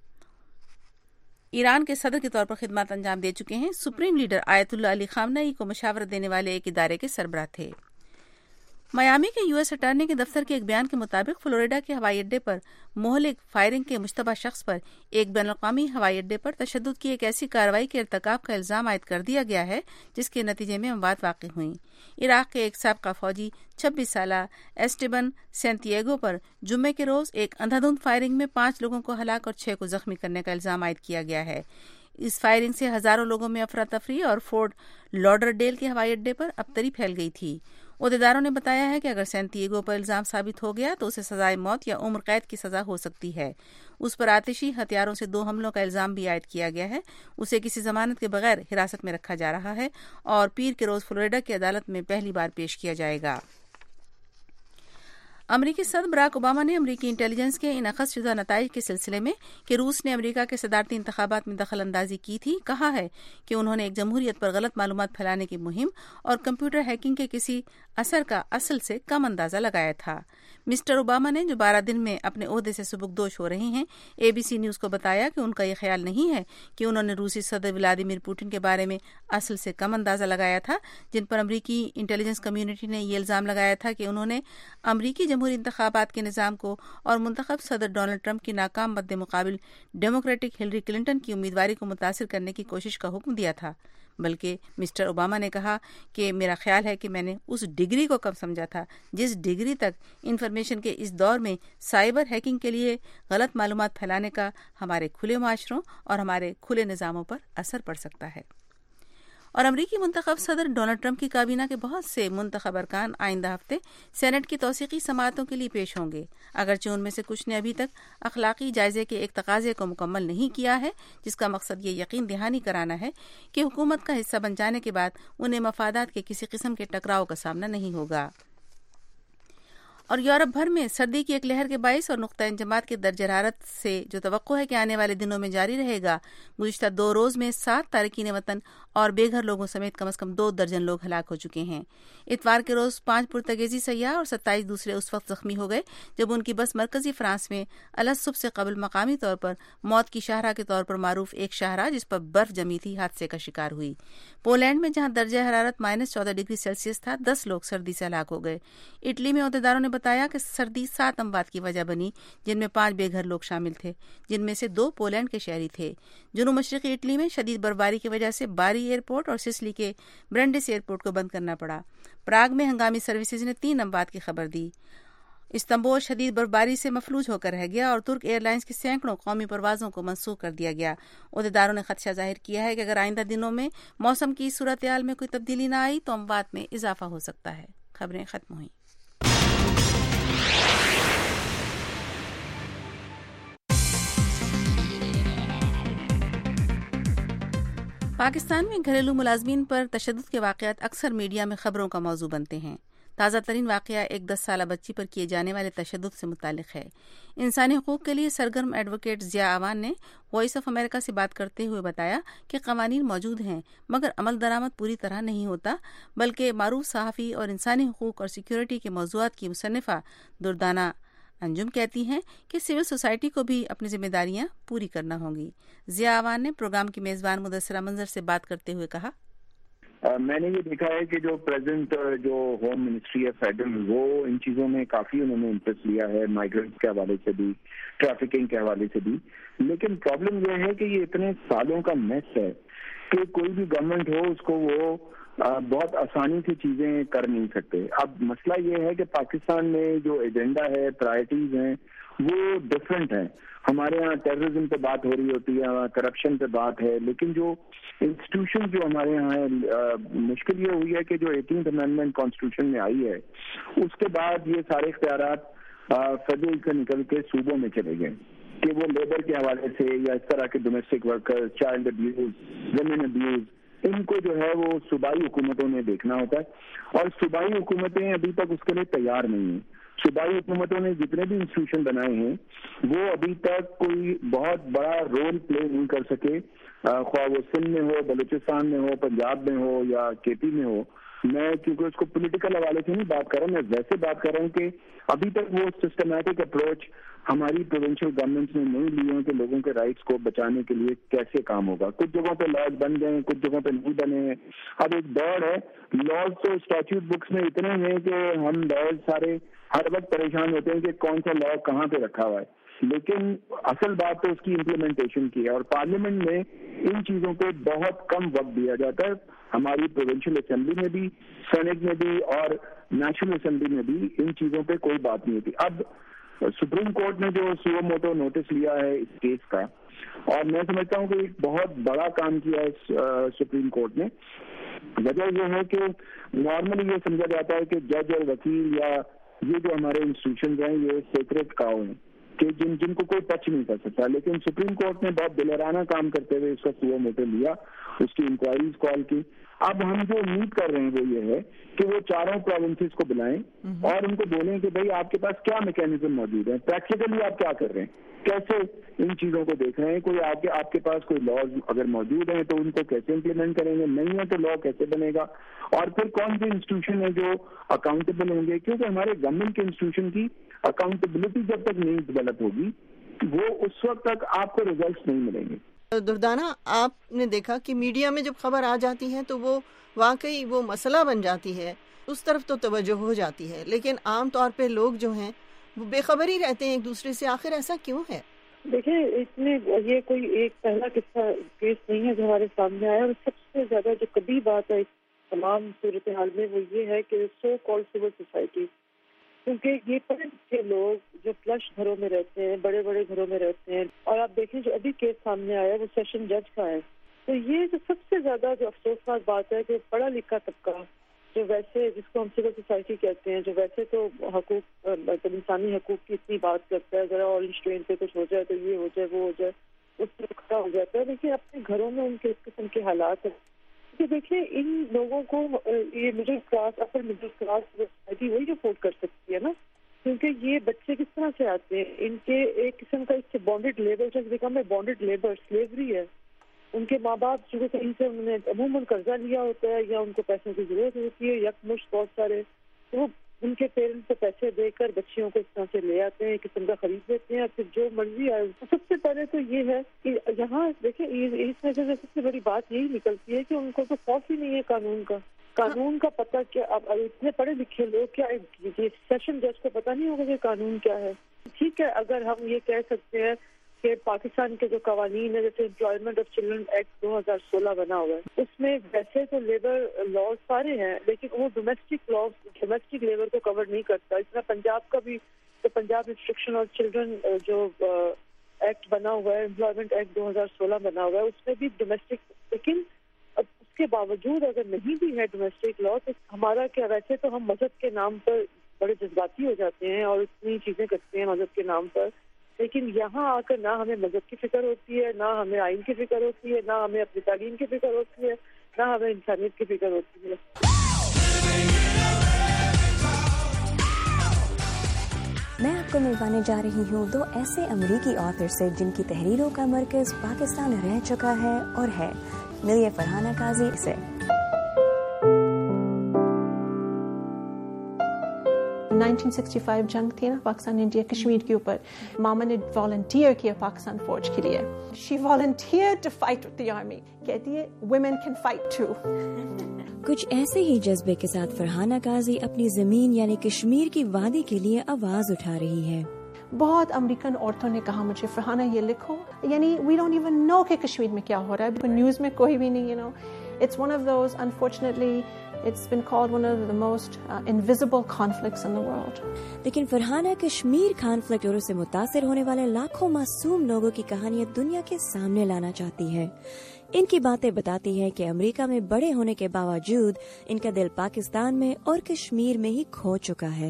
ایران کے صدر کے طور پر خدمات انجام دے چکے ہیں، سپریم لیڈر آیت اللہ علی خامنئی کو مشاورت دینے والے ایک ادارے کے سربراہ تھے۔ میامی کے یو ایس اٹارنی کے دفتر کے ایک بیان کے مطابق فلوریڈا کے ہوائی اڈے پر مہلک فائرنگ کے مشتبہ شخص پر ایک بین الاقوامی ہوائی اڈے پر تشدد کی ایک ایسی کارروائی کے ارتکاب کا الزام عائد کر دیا گیا ہے جس کے نتیجے میں اموات واقع ہوئیں۔ عراق کے ایک سابقہ فوجی 26 سالہ ایسٹیبن سینتیاگو پر جمعے کے روز ایک اندھا دھند فائرنگ میں 5 لوگوں کو ہلاک اور 6 کو زخمی کرنے کا الزام عائد کیا گیا ہے۔ اس فائرنگ سے ہزاروں لوگوں میں افراتفری اور فورٹ لوڈرڈیل کے ہوائی اڈے پر ابتری پھیل گئی تھی۔ عہدیداروں نے بتایا ہے کہ اگر سینتیاگو پر الزام ثابت ہو گیا تو اسے سزائے موت یا عمر قید کی سزا ہو سکتی ہے۔ اس پر آتشی ہتھیاروں سے 2 حملوں کا الزام بھی عائد کیا گیا ہے۔ اسے کسی ضمانت کے بغیر حراست میں رکھا جا رہا ہے اور پیر کے روز فلوریڈا کی عدالت میں پہلی بار پیش کیا جائے گا۔ امریکی صدر براک اوباما نے امریکی انٹیلیجنس کے ان اخذ شدہ نتائج کے سلسلے میں کہ روس نے امریکہ کے صدارتی انتخابات میں دخل اندازی کی تھی، کہا ہے کہ انہوں نے ایک جمہوریت پر غلط معلومات پھیلانے کی مہم اور کمپیوٹر ہیکنگ کے کسی اثر کا اصل سے کم اندازہ لگایا تھا۔ مسٹر اوباما نے، جو 12 دن میں اپنے عہدے سے سبکدوش ہو رہے ہیں، ABC نیوز کو بتایا کہ ان کا یہ خیال نہیں ہے کہ انہوں نے روسی صدر ولادیمیر پوٹن کے بارے میں اصل سے کم اندازہ لگایا تھا، جن پر امریکی انٹیلیجنس کمیونٹی نے یہ الزام لگایا تھا کہ انہوں نے امریکی جمہوری انتخابات کے نظام کو اور منتخب صدر ڈونلڈ ٹرمپ کی ناکام مد مقابل ڈیموکریٹک ہلری کلنٹن کی امیدواری کو متاثر کرنے کی کوشش کا حکم دیا تھا۔ بلکہ مسٹر اوباما نے کہا کہ میرا خیال ہے کہ میں نے اس ڈگری کو کم سمجھا تھا جس ڈگری تک انفارمیشن کے اس دور میں سائبر ہیکنگ کے لیے غلط معلومات پھیلانے کا ہمارے کھلے معاشروں اور ہمارے کھلے نظاموں پر اثر پڑ سکتا ہے۔ اور امریکی منتخب صدر ڈونلڈ ٹرمپ کی کابینہ کے بہت سے منتخب ارکان آئندہ ہفتے سینٹ کی توثیقی سماعتوں کے لیے پیش ہوں گے، اگرچہ ان میں سے کچھ نے ابھی تک اخلاقی جائزے کے ایک تقاضے کو مکمل نہیں کیا ہے، جس کا مقصد یہ یقین دہانی کرانا ہے کہ حکومت کا حصہ بن جانے کے بعد انہیں مفادات کے کسی قسم کے ٹکراؤ کا سامنا نہیں ہوگا۔ اور یورپ بھر میں سردی کی ایک لہر کے باعث اور نقطہ انجماد کے درجہ حرارت سے جو توقع ہے کہ آنے والے دنوں میں جاری رہے گا، گزشتہ 2 روز میں 7 تارکین وطن اور بے گھر لوگوں سمیت کم از کم 2 درجن لوگ ہلاک ہو چکے ہیں۔ اتوار کے روز 5 پرتگیزی سیاح اور 27 دوسرے اس وقت زخمی ہو گئے جب ان کی بس مرکزی فرانس میں الصبح سے قبل مقامی طور پر موت کی شاہراہ کے طور پر معروف ایک شاہراہ جس پر برف جمی تھی حادثے کا شکار ہوئی۔ پولینڈ میں جہاں درجہ حرارت -14 ڈگری سیلسیس تھا، 10 لوگ سردی سے ہلاک ہو گئے۔ اٹلی میں عہدیداروں نے بتایا کہ سردی 7 اموات کی وجہ بنی، جن میں 5 بے گھر لوگ شامل تھے، جن میں سے 2 پولینڈ کے شہری تھے۔ جنوب مشرقی اٹلی میں شدید برفباری کی وجہ سے باری ایئرپورٹ اور سسلی کے برنڈس ایئرپورٹ کو بند کرنا پڑا۔ پراگ میں ہنگامی سروسز نے 3 اموات کی خبر دی۔ استنبول شدید برفباری سے مفلوج ہو کر رہ گیا اور ترک ایئر لائنز کی سینکڑوں قومی پروازوں کو منسوخ کر دیا گیا۔ عہدیداروں نے خدشہ ظاہر کیا ہے کہ اگر آئندہ دنوں میں موسم کی صورتحال میں کوئی تبدیلی نہ آئی تو اموات میں اضافہ ہو سکتا ہے۔ خبریں ختم ہوئیں۔ پاکستان میں گھریلو ملازمین پر تشدد کے واقعات اکثر میڈیا میں خبروں کا موضوع بنتے ہیں۔ تازہ ترین واقعہ ایک 10 سالہ بچی پر کیے جانے والے تشدد سے متعلق ہے۔ انسانی حقوق کے لیے سرگرم ایڈوکیٹ ضیاء اعوان نے وائس آف امریکہ سے بات کرتے ہوئے بتایا کہ قوانین موجود ہیں مگر عمل درآمد پوری طرح نہیں ہوتا، بلکہ معروف صحافی اور انسانی حقوق اور سیکیورٹی کے موضوعات کی مصنفہ دردانہ انجم کہتی ہیں کہ سول سوسائٹی کو بھی اپنی ذمہ داریاں پوری کرنا ہوں گی. ضیاء اوان نے پروگرام کی میزبان مدثرہ منظر سے بات کرتے ہوئے کہا، میں نے یہ دیکھا ہے کہ جو پریزنٹ جو ہوم منسٹری ہے فیڈرل، وہ ان چیزوں میں کافی انہوں نے انٹرسٹ لیا ہے، مائیگرنٹس کے حوالے سے بھی، ٹریفکنگ کے حوالے سے بھی. لیکن پرابلم یہ ہے کہ یہ اتنے سالوں کا میس ہے کہ کوئی بھی گورنمنٹ ہو اس کو وہ بہت آسانی سے چیزیں کر نہیں سکتے. اب مسئلہ یہ ہے کہ پاکستان میں جو ایجنڈا ہے، پرائرٹیز ہیں، وہ ڈفرینٹ ہیں. ہمارے یہاں ٹیررزم پہ بات ہو رہی ہوتی ہے، کرپشن پہ بات ہے، لیکن جو انسٹیٹیوشن جو ہمارے یہاں ہے، مشکل یہ ہوئی ہے کہ جو 18th امینڈمنٹ کانسٹیٹیوشن میں آئی ہے اس کے بعد یہ سارے اختیارات فیڈرل سے نکل کے صوبوں میں چلے گئے کہ وہ لیبر کے حوالے سے یا اس طرح کے domestic worker, child abuse, women abuse, ان کو جو ہے وہ صوبائی حکومتوں نے دیکھنا ہوتا ہے. اور صوبائی حکومتیں ابھی تک اس کے لیے تیار نہیں ہیں. صوبائی حکومتوں نے جتنے بھی انسٹیٹیوشن بنائے ہیں وہ ابھی تک کوئی بہت بڑا رول پلے نہیں کر سکے، خواہ وہ سندھ میں ہو، بلوچستان میں ہو، پنجاب میں ہو یا کے پی میں ہو. میں کیونکہ اس کو پولیٹیکل حوالے سے نہیں بات کر رہا، میں ویسے بات کر رہا ہوں کہ ابھی تک وہ سسٹمیٹک اپروچ ہماری پروونشل گورنمنٹس نے نہیں لی ہے کہ لوگوں کے رائٹس کو بچانے کے لیے کیسے کام ہوگا. کچھ جگہوں پہ لاز بن گئے ہیں، کچھ جگہوں پہ نہیں بنے ہیں. اب ایک دور ہے، لاز تو اسٹیچوٹ بکس میں اتنے ہیں کہ ہم لاز سارے ہر وقت پریشان ہوتے ہیں کہ کون سا لا کہاں پہ رکھا ہوا ہے، لیکن اصل بات تو اس کی امپلیمنٹیشن کی ہے. اور پارلیمنٹ میں ان چیزوں پہ بہت کم وقت دیا جاتا ہے. ہماری پروونشل اسمبلی میں بھی، سینٹ میں بھی اور نیشنل اسمبلی میں بھی ان چیزوں پہ کوئی بات نہیں ہوتی. اب سپریم کورٹ نے جو سو موٹو نوٹس لیا ہے اس کیس کا، اور میں سمجھتا ہوں کہ ایک بہت بڑا کام کیا ہے سپریم کورٹ نے. وجہ یہ ہے کہ نارملی یہ سمجھا جاتا ہے کہ جج اور وکیل یا یہ جو ہمارے انسٹیٹیوشنز ہیں یہ سیکریٹ کاؤ ہیں کہ جن کو کوئی ٹچ نہیں کر سکتا. لیکن سپریم کورٹ نے بہت دلرانہ کام کرتے ہوئے اس کا سو موٹو لیا، اس کی انکوائریز کال کی. اب ہم جو امید کر رہے ہیں وہ یہ ہے کہ وہ چاروں پروونسز کو بلائیں اور ان کو بولیں کہ بھائی آپ کے پاس کیا میکینزم موجود ہے، پریکٹیکلی آپ کیا کر رہے ہیں، کیسے ان چیزوں کو دیکھ رہے ہیں. کوئی آپ کے پاس کوئی لاز اگر موجود ہیں تو ان کو کیسے امپلیمنٹ کریں گے، نہیں ہے تو لا کیسے بنے گا، اور پھر کون سے انسٹیٹیوشن ہیں جو اکاؤنٹیبل ہوں گے. کیونکہ ہمارے گورنمنٹ کے انسٹیٹیوشن کی اکاؤنٹیبلٹی جب تک نہیں ڈیولپ ہوگی وہ اس وقت تک آپ کو ریزلٹس نہیں ملیں گے. دردانہ، آپ نے دیکھا کہ میڈیا میں جب خبر آ جاتی ہے تو وہ واقعی وہ مسئلہ بن جاتی ہے، اس طرف تو توجہ ہو جاتی ہے، لیکن عام طور پہ لوگ جو ہیں وہ بے خبر ہی رہتے ہیں ایک دوسرے سے. آخر ایسا کیوں ہے؟ دیکھیں، اس میں یہ کوئی ایک پہلا قصہ کیس نہیں ہے جو ہمارے سامنے آیا، اور سب سے زیادہ جو کبھی بات ہے تمام صورتحال میں وہ یہ ہے کہ سو کال سول سوسائٹی، کیونکہ یہ پڑھے لکھے لوگ جو فلش گھروں میں رہتے ہیں، بڑے بڑے گھروں میں رہتے ہیں، اور آپ دیکھیں جو ابھی کیس سامنے آیا ہے وہ سیشن جج کا ہے. تو یہ جو سب سے زیادہ جو افسوسناک بات ہے کہ پڑھا لکھا طبقہ جو ویسے جس کو ہم سول سوسائٹی کہتے ہیں، جو ویسے تو حقوق انسانی حقوق کی اتنی بات کرتا ہے، ذرا اورنج ٹرین پہ کچھ ہو جائے تو یہ ہو جائے وہ ہو جائے، اس سے کھڑا ہو جاتا ہے. لیکن اپنے گھروں میں ان کے اس قسم کے حالات ہیں کہ دیکھیں ان لوگوں کو یہ middle class, upper middle class society وہی افورڈ کر سکتی ہے نا، کیونکہ یہ بچے کس طرح سے آتے ہیں، ان کے ایک قسم کا اس سے bonded labour become a bonded labour, slavery ہے. ان کے ماں باپ جو کہیں سے انہوں نے عموماً قرضہ لیا ہوتا ہے یا ان کو پیسوں کی ضرورت ہوتی ہے یکمشت بہت سارے، تو ان کے پیرنٹس کو پیسے دے کر بچیوں کو اس طرح سے لے آتے ہیں، ایک قسم کا خرید لیتے ہیں، پھر جو مرضی آئے. سب سے پہلے تو یہ ہے کہ یہاں دیکھیں اس وجہ سے سب سے بڑی بات یہی نکلتی ہے کہ ان کو تو خوف ہی نہیں ہے قانون کا پتہ کیا. اب اتنے پڑھے لکھے لوگ کیا سیشن جج کو پتہ نہیں ہوگا کہ قانون کیا ہے. ٹھیک ہے، اگر ہم یہ کہہ سکتے ہیں کہ پاکستان کے جو قوانین ہے جیسے امپلائمنٹ آف چلڈرن ایکٹ 2016 بنا ہوا ہے، اس میں ویسے تو لیبر لاز سارے ہیں لیکن وہ ڈومیسٹک لیبر کو کور نہیں کرتا. اس طرح پنجاب کا بھی تو پنجاب انسٹرکشن آف چلڈرن جو ایکٹ بنا ہوا ہے، امپلائمنٹ ایکٹ 2016 بنا ہوا ہے، اس میں بھی ڈومیسٹک، لیکن اس کے باوجود اگر نہیں بھی ہے ڈومیسٹک لا تو ہمارا کیا، ویسے تو ہم مذہب کے نام پر بڑے جذباتی ہو جاتے ہیں اور اتنی چیزیں کرتے ہیں مذہب کے نام پر، لیکن یہاں آ کر نہ ہمیں مذہب کی فکر ہوتی ہے، نہ ہمیں آئین کی فکر ہوتی ہے، نہ ہمیں اپنی تعلیم کی فکر ہوتی ہے، نہ ہمیں انسانیت کی فکر ہوتی ہے. میں آپ کو ملوانے جا رہی ہوں دو ایسے امریکی آتھر سے جن کی تحریروں کا مرکز پاکستان رہ چکا ہے اور ہے. ملیے فرحانہ قاضی سے. 1965 جنگ تھی نا پاکستان انڈیا کشمیر کے اوپر, ماما نے والنٹیئر کیا پاکستان فوج کے لیے. She volunteered to fight with the army. کہتی ہے ویمن کین فائٹ ٹو. کچھ ایسے ہی جذبے کے ساتھ فرحانہ قاضی اپنی زمین یعنی کشمیر کی وادی کے لیے آواز اٹھا رہی ہے. بہت امریکن عورتوں نے کہا مجھے فرحانہ یہ لکھو, یعنی وی ڈونٹ ایون نو کہ کشمیر میں کیا ہو رہا ہے, نیوز میں کوئی بھی نہیں, it's one of those, unfortunately it's been called one of the most invisible conflicts in the world. لیکن فرحانہ کشمیر کانفلکٹ اور اسے متاثر ہونے والے لاکھوں معصوم لوگوں کی کہانیاں دنیا کے سامنے لانا چاہتی ہے. ان کی باتیں بتاتی ہے کہ امریکہ میں بڑے ہونے کے باوجود ان کا دل پاکستان میں اور کشمیر میں ہی کھو چکا ہے.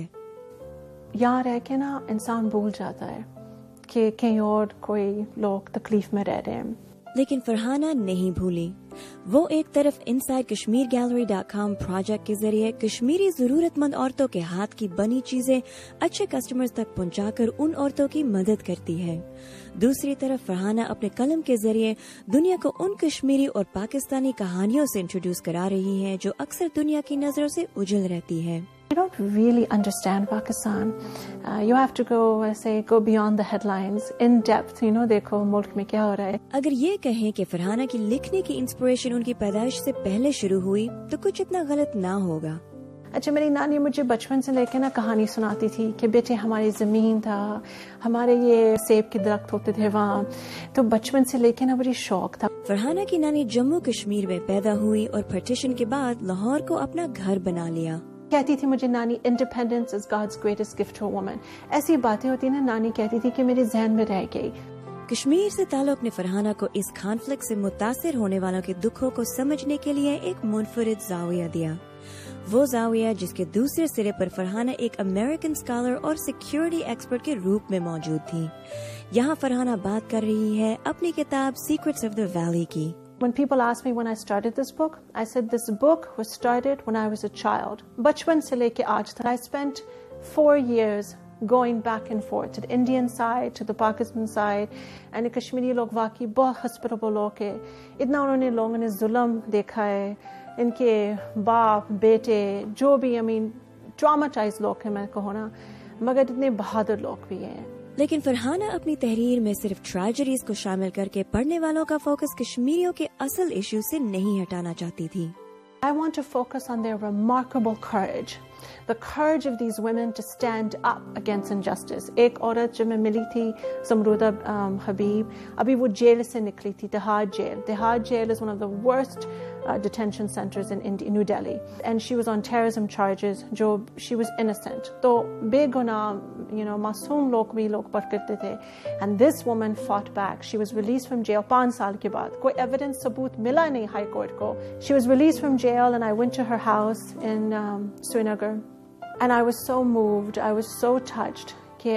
یہاں رہ کے نا انسان بھول جاتا ہے کہ کہیں اور کوئی لوگ تکلیف میں رہ رہے ہیں. لیکن فرحانہ نہیں بھولی. وہ ایک طرف InsideKashmirGallery.com پروجیکٹ کے ذریعے کشمیری ضرورت مند عورتوں کے ہاتھ کی بنی چیزیں اچھے کسٹمرز تک پہنچا کر ان عورتوں کی مدد کرتی ہے. دوسری طرف فرحانہ اپنے قلم کے ذریعے دنیا کو ان کشمیری اور پاکستانی کہانیوں سے انٹروڈیوس کرا رہی ہے جو اکثر دنیا کی نظروں سے اجل رہتی ہے. You don't really understand Pakistan. You have to go beyond the headlines, in depth, دیکھو ملک میں کیا ہو رہا ہے. اگر یہ کہیں کہ فرحانہ کی لکھنے کی انسپریشن ان کی پیدائش سے پہلے شروع ہوئی تو کچھ اتنا غلط نہ ہوگا. اچھا, میری نانی مجھے بچپن سے لے کے نا کہانی سناتی تھی کہ بیٹے ہماری زمین تھا, ہمارے یہ سیب کے درخت ہوتے تھے وہاں, تو بچپن سے لے کے نا بڑی شوق تھا. فرحانہ کی نانی جموں کشمیر میں پیدا ہوئی اور پارٹیشن کے بعد لاہور کو اپنا گھر بنا لیا. کہتی تھی مجھے نانی independence is God's greatest gift to a woman. ایسی باتیں ہوتی نا نانی کہتی تھی کہ میرے ذہن میں رہ گئی. کشمیر سے تعلق نے فرحانہ کو اس کانفلکٹ سے متاثر ہونے والوں کے دکھوں کو سمجھنے کے لیے ایک منفرد زاویہ دیا. وہ زاویہ جس کے دوسرے سرے پر فرحانہ ایک امریکن اسکالر اور سیکیورٹی ایکسپرٹ کے روپ میں موجود تھی. یہاں فرحانہ بات کر رہی ہے اپنی کتاب سیکرٹس آف دا ویلی کی. When people ask me when I started this book, I said this book was started when I was a child. بچپن سے لے کے آج تک. I spent 4 years going back and forth to the Indian side, to the Pakistan side, and Kashmiri لوگ واقعی بہت hospitable لوگ ہیں. اتنا انہوں نے لوگوں نے ظلم دیکھا ہے, ان کے باپ بیٹے جو بھی traumatized لوگ ہیں میں کہوں نا, مگر اتنے بہادر لوگ بھی ہیں. لیکن فرحانہ اپنی تحریر میں صرف ٹریجڈیز کو شامل کر کے پڑھنے والوں کا فوکس کشمیریوں کے اصل ایشو سے نہیں ہٹانا چاہتی تھی. I want to focus on their remarkable courage. The courage of these women to stand up against injustice. ایک عورت جو میں ملی تھی زمرودہ حبیب, ابھی وہ جیل سے نکلی تھی, دہاد جیل. دہاد jail is one of the worst detention centers in New Delhi. And she was on terrorism charges, جو she was innocent. تو بے گناہ معصوم لوگ بھی لوگ پر کرتے تھے. And this woman fought back. She was released from jail 5 سال کے بعد. کوئی ایویڈنس ثبوت ملا نہیں ہائی کورٹ کو. She was released from jail and I went to her house in Srinagar. And I was so moved, I was so touched کہ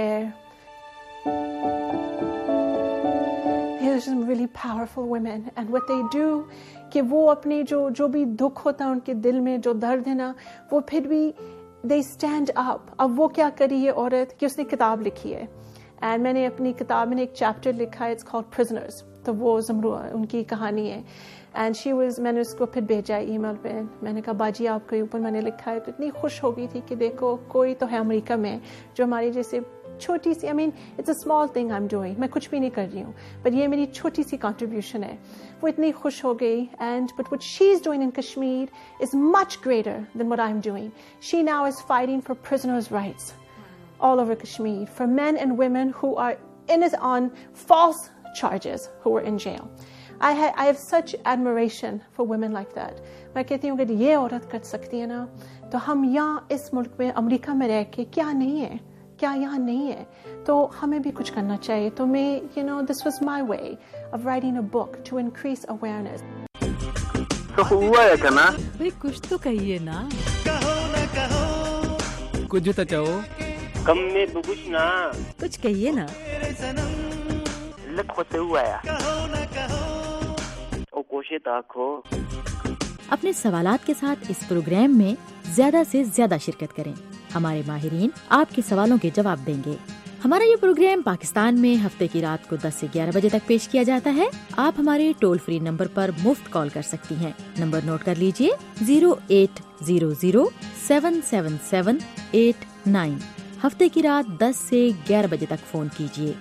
these are some really powerful women and what they do کہ وہ اپنی جو بھی دکھ ہوتا ہے ان کے دل میں, جو درد ہے نا, وہ پھر بھی they stand up. اب وہ کیا کری ہے عورت کہ اس نے کتاب لکھی ہے, and میں نے اپنی کتاب میں ایک چیپٹر لکھا ہے, it's called Prisoners. تو وہ ان کی کہانی ہے. اینڈ میں نے اس کو پھر بھیجا ای میل پہ. میں نے کہا باجی آپ کے اوپر میں نے لکھا ہے. تو اتنی خوش ہو گئی تھی کہ دیکھو کوئی تو ہے امریکہ میں جو ہماری جیسے چھوٹی سی it's a small thing I am doing, میں کچھ بھی نہیں کر رہی ہوں پر یہ میری چھوٹی سی کنٹریبیوشن ہے. وہ اتنی خوش ہو گئی. And but what she is doing in Kashmir is much greater than what I am doing. She now is fighting for prisoners rights all over Kashmir, for men and women who are on false charges who were in jail. I have such admiration for women like that. میں کہتی ہوں کہ یہ عورت کر سکتی ہے نا, تو ہم یہاں اس ملک میں امریکہ میں رہ کے کیا نہیں ہے, کیا یہاں نہیں ہے, تو ہمیں بھی کچھ کرنا چاہیے. تو میں this was my way of writing a book to increase awareness. تو ہوا ہے کنا بھئی کچھ تو کہیے نا, کہو نہ کہو, کچھ تو چاہو, کم میں بکش نا, کچھ کہیے نا, لکھ ہوتے ہوا ہے, کہو نہ کہو, او کوشش آکھو. اپنے سوالات کے ساتھ اس پروگرام میں زیادہ سے زیادہ شرکت کریں. ہمارے ماہرین آپ کے سوالوں کے جواب دیں گے. ہمارا یہ پروگرام پاکستان میں ہفتے کی رات کو 10 سے 11 بجے تک پیش کیا جاتا ہے. آپ ہمارے ٹول فری نمبر پر مفت کال کر سکتی ہیں. نمبر نوٹ کر لیجئے 0800 777 9 ہفتے کی رات 10 سے 11 بجے تک فون کیجیے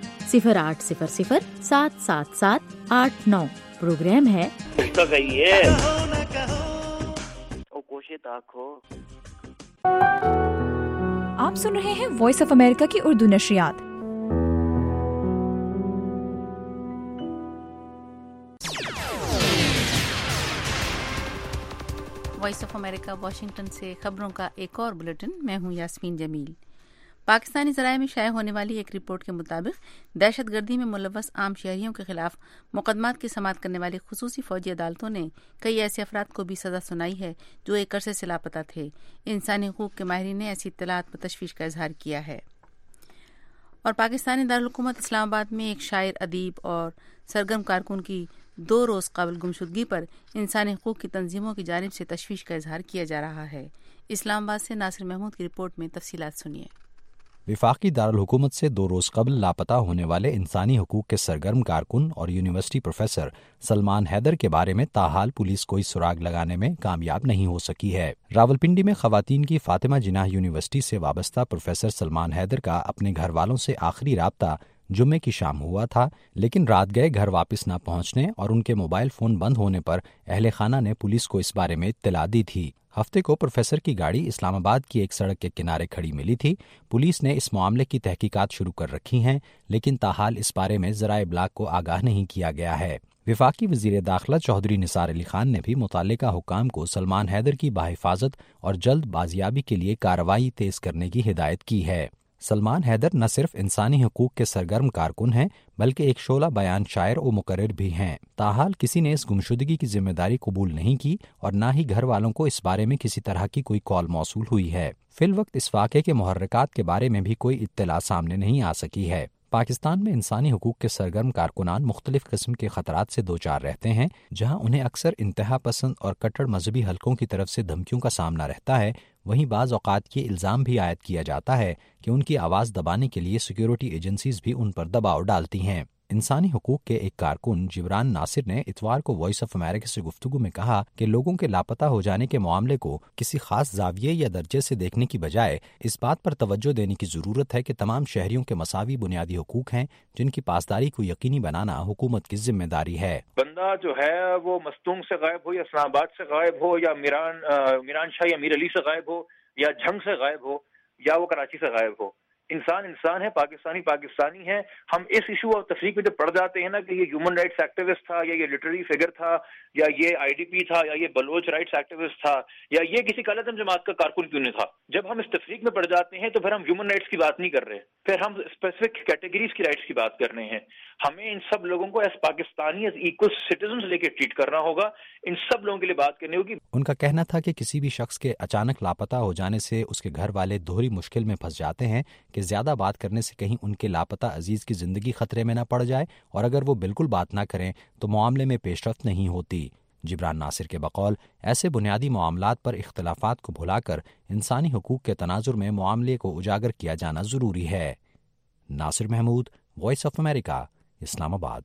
0800-777-889. پروگرام ہے آپ سن رہے ہیں وائس آف امریکہ کی اردو نشریات. وائس آف امریکہ واشنگٹن سے خبروں کا ایک اور بلیٹن. میں ہوں یاسمین جمیل. پاکستانی ذرائع میں شائع ہونے والی ایک رپورٹ کے مطابق دہشت گردی میں ملوث عام شہریوں کے خلاف مقدمات کی سماعت کرنے والی خصوصی فوجی عدالتوں نے کئی ایسے افراد کو بھی سزا سنائی ہے جو ایک عرصے سے لاپتہ تھے. انسانی حقوق کے ماہرین نے ایسی اطلاعات پر تشویش کا اظہار کیا ہے. اور پاکستانی دارالحکومت اسلام آباد میں ایک شاعر، ادیب اور سرگرم کارکن کی 2 روز قبل گمشدگی پر انسانی حقوق کی تنظیموں کی جانب سے تشویش کا اظہار کیا جا رہا ہے. اسلام آباد سے ناصر محمود کی رپورٹ میں تفصیلات سنیے. وفاقی دارالحکومت سے 2 روز قبل لاپتہ ہونے والے انسانی حقوق کے سرگرم کارکن اور یونیورسٹی پروفیسر سلمان حیدر کے بارے میں تاحال پولیس کوئی سراغ لگانے میں کامیاب نہیں ہو سکی ہے. راولپنڈی میں خواتین کی فاطمہ جناح یونیورسٹی سے وابستہ پروفیسر سلمان حیدر کا اپنے گھر والوں سے آخری رابطہ جمعے کی شام ہوا تھا، لیکن رات گئے گھر واپس نہ پہنچنے اور ان کے موبائل فون بند ہونے پر اہل خانہ نے پولیس کو اس بارے میں اطلاع دی تھی. ہفتے کو پروفیسر کی گاڑی اسلام آباد کی ایک سڑک کے کنارے کھڑی ملی تھی. پولیس نے اس معاملے کی تحقیقات شروع کر رکھی ہیں، لیکن تاحال اس بارے میں ذرائع ابلاغ کو آگاہ نہیں کیا گیا ہے. وفاقی وزیر داخلہ چودھری نثار علی خان نے بھی متعلقہ حکام کو سلمان حیدر کی بحفاظت اور جلد بازیابی کے لیے کارروائی تیز کرنے کی ہدایت کی ہے. سلمان حیدر نہ صرف انسانی حقوق کے سرگرم کارکن ہیں بلکہ ایک شعلہ بیان شاعر و مقرر بھی ہیں. تاحال کسی نے اس گمشدگی کی ذمہ داری قبول نہیں کی اور نہ ہی گھر والوں کو اس بارے میں کسی طرح کی کوئی کال موصول ہوئی ہے. فی الوقت اس واقعے کے محرکات کے بارے میں بھی کوئی اطلاع سامنے نہیں آ سکی ہے. پاکستان میں انسانی حقوق کے سرگرم کارکنان مختلف قسم کے خطرات سے دوچار رہتے ہیں. جہاں انہیں اکثر انتہا پسند اور کٹڑ مذہبی حلقوں کی طرف سے دھمکیوں کا سامنا رہتا ہے، وہیں بعض اوقات یہ الزام بھی عائد کیا جاتا ہے کہ ان کی آواز دبانے کے لیے سیکیورٹی ایجنسیز بھی ان پر دباؤ ڈالتی ہیں. انسانی حقوق کے ایک کارکن جبران ناصر نے اتوار کو وائس آف امریکہ سے گفتگو میں کہا کہ لوگوں کے لاپتہ ہو جانے کے معاملے کو کسی خاص زاویے یا درجے سے دیکھنے کی بجائے اس بات پر توجہ دینے کی ضرورت ہے کہ تمام شہریوں کے مساوی بنیادی حقوق ہیں جن کی پاسداری کو یقینی بنانا حکومت کی ذمہ داری ہے. بندہ جو ہے وہ مستونگ سے غائب ہو یا اسلام آباد سے غائب ہو یا میران شاہ یا میر علی سے غائب ہو یا جھنگ سے غائب ہو یا وہ کراچی سے غائب ہو، انسان ہے، پاکستانی ہے. ہم اس ایشو اور تفریق میں جب پڑ جاتے ہیں نا کہ یہ ہیومن رائٹس ایکٹیوسٹ تھا یا یہ لٹریری فگر تھا یا یہ آئی ڈی پی تھا یا یہ بلوچ رائٹس ایکٹیوسٹ تھا یا یہ کسی کالعدم جماعت کا کارکن کیوں نہیں تھا، جب ہم اس تفریق میں پڑ جاتے ہیں تو پھر ہم ہیومن رائٹس کی بات نہیں کر رہے، پھر ہم اسپیسیفک کیٹیگریز کی رائٹس کی بات کر رہے ہیں. ہمیں ان سب لوگوں کو as Pakistani as equal citizens لے کے ٹریٹ کرنا ہوگا، ان سب لوگوں کے لیے بات کرنی ہوگی. ان کا کہنا تھا کہ کسی بھی شخص کے اچانک لاپتہ ہو جانے سے اس کے گھر والے دوہری مشکل میں پھنس جاتے ہیں کہ زیادہ بات کرنے سے کہیں ان کے لاپتہ عزیز کی زندگی خطرے میں نہ پڑ جائے، اور اگر وہ بالکل بات نہ کریں تو معاملے میں پیش رفت نہیں ہوتی. جبران ناصر کے بقول ایسے بنیادی معاملات پر اختلافات کو بھلا کر انسانی حقوق کے تناظر میں معاملے کو اجاگر کیا جانا ضروری ہے. Nasir Mahmood, voice of America, Islamabad.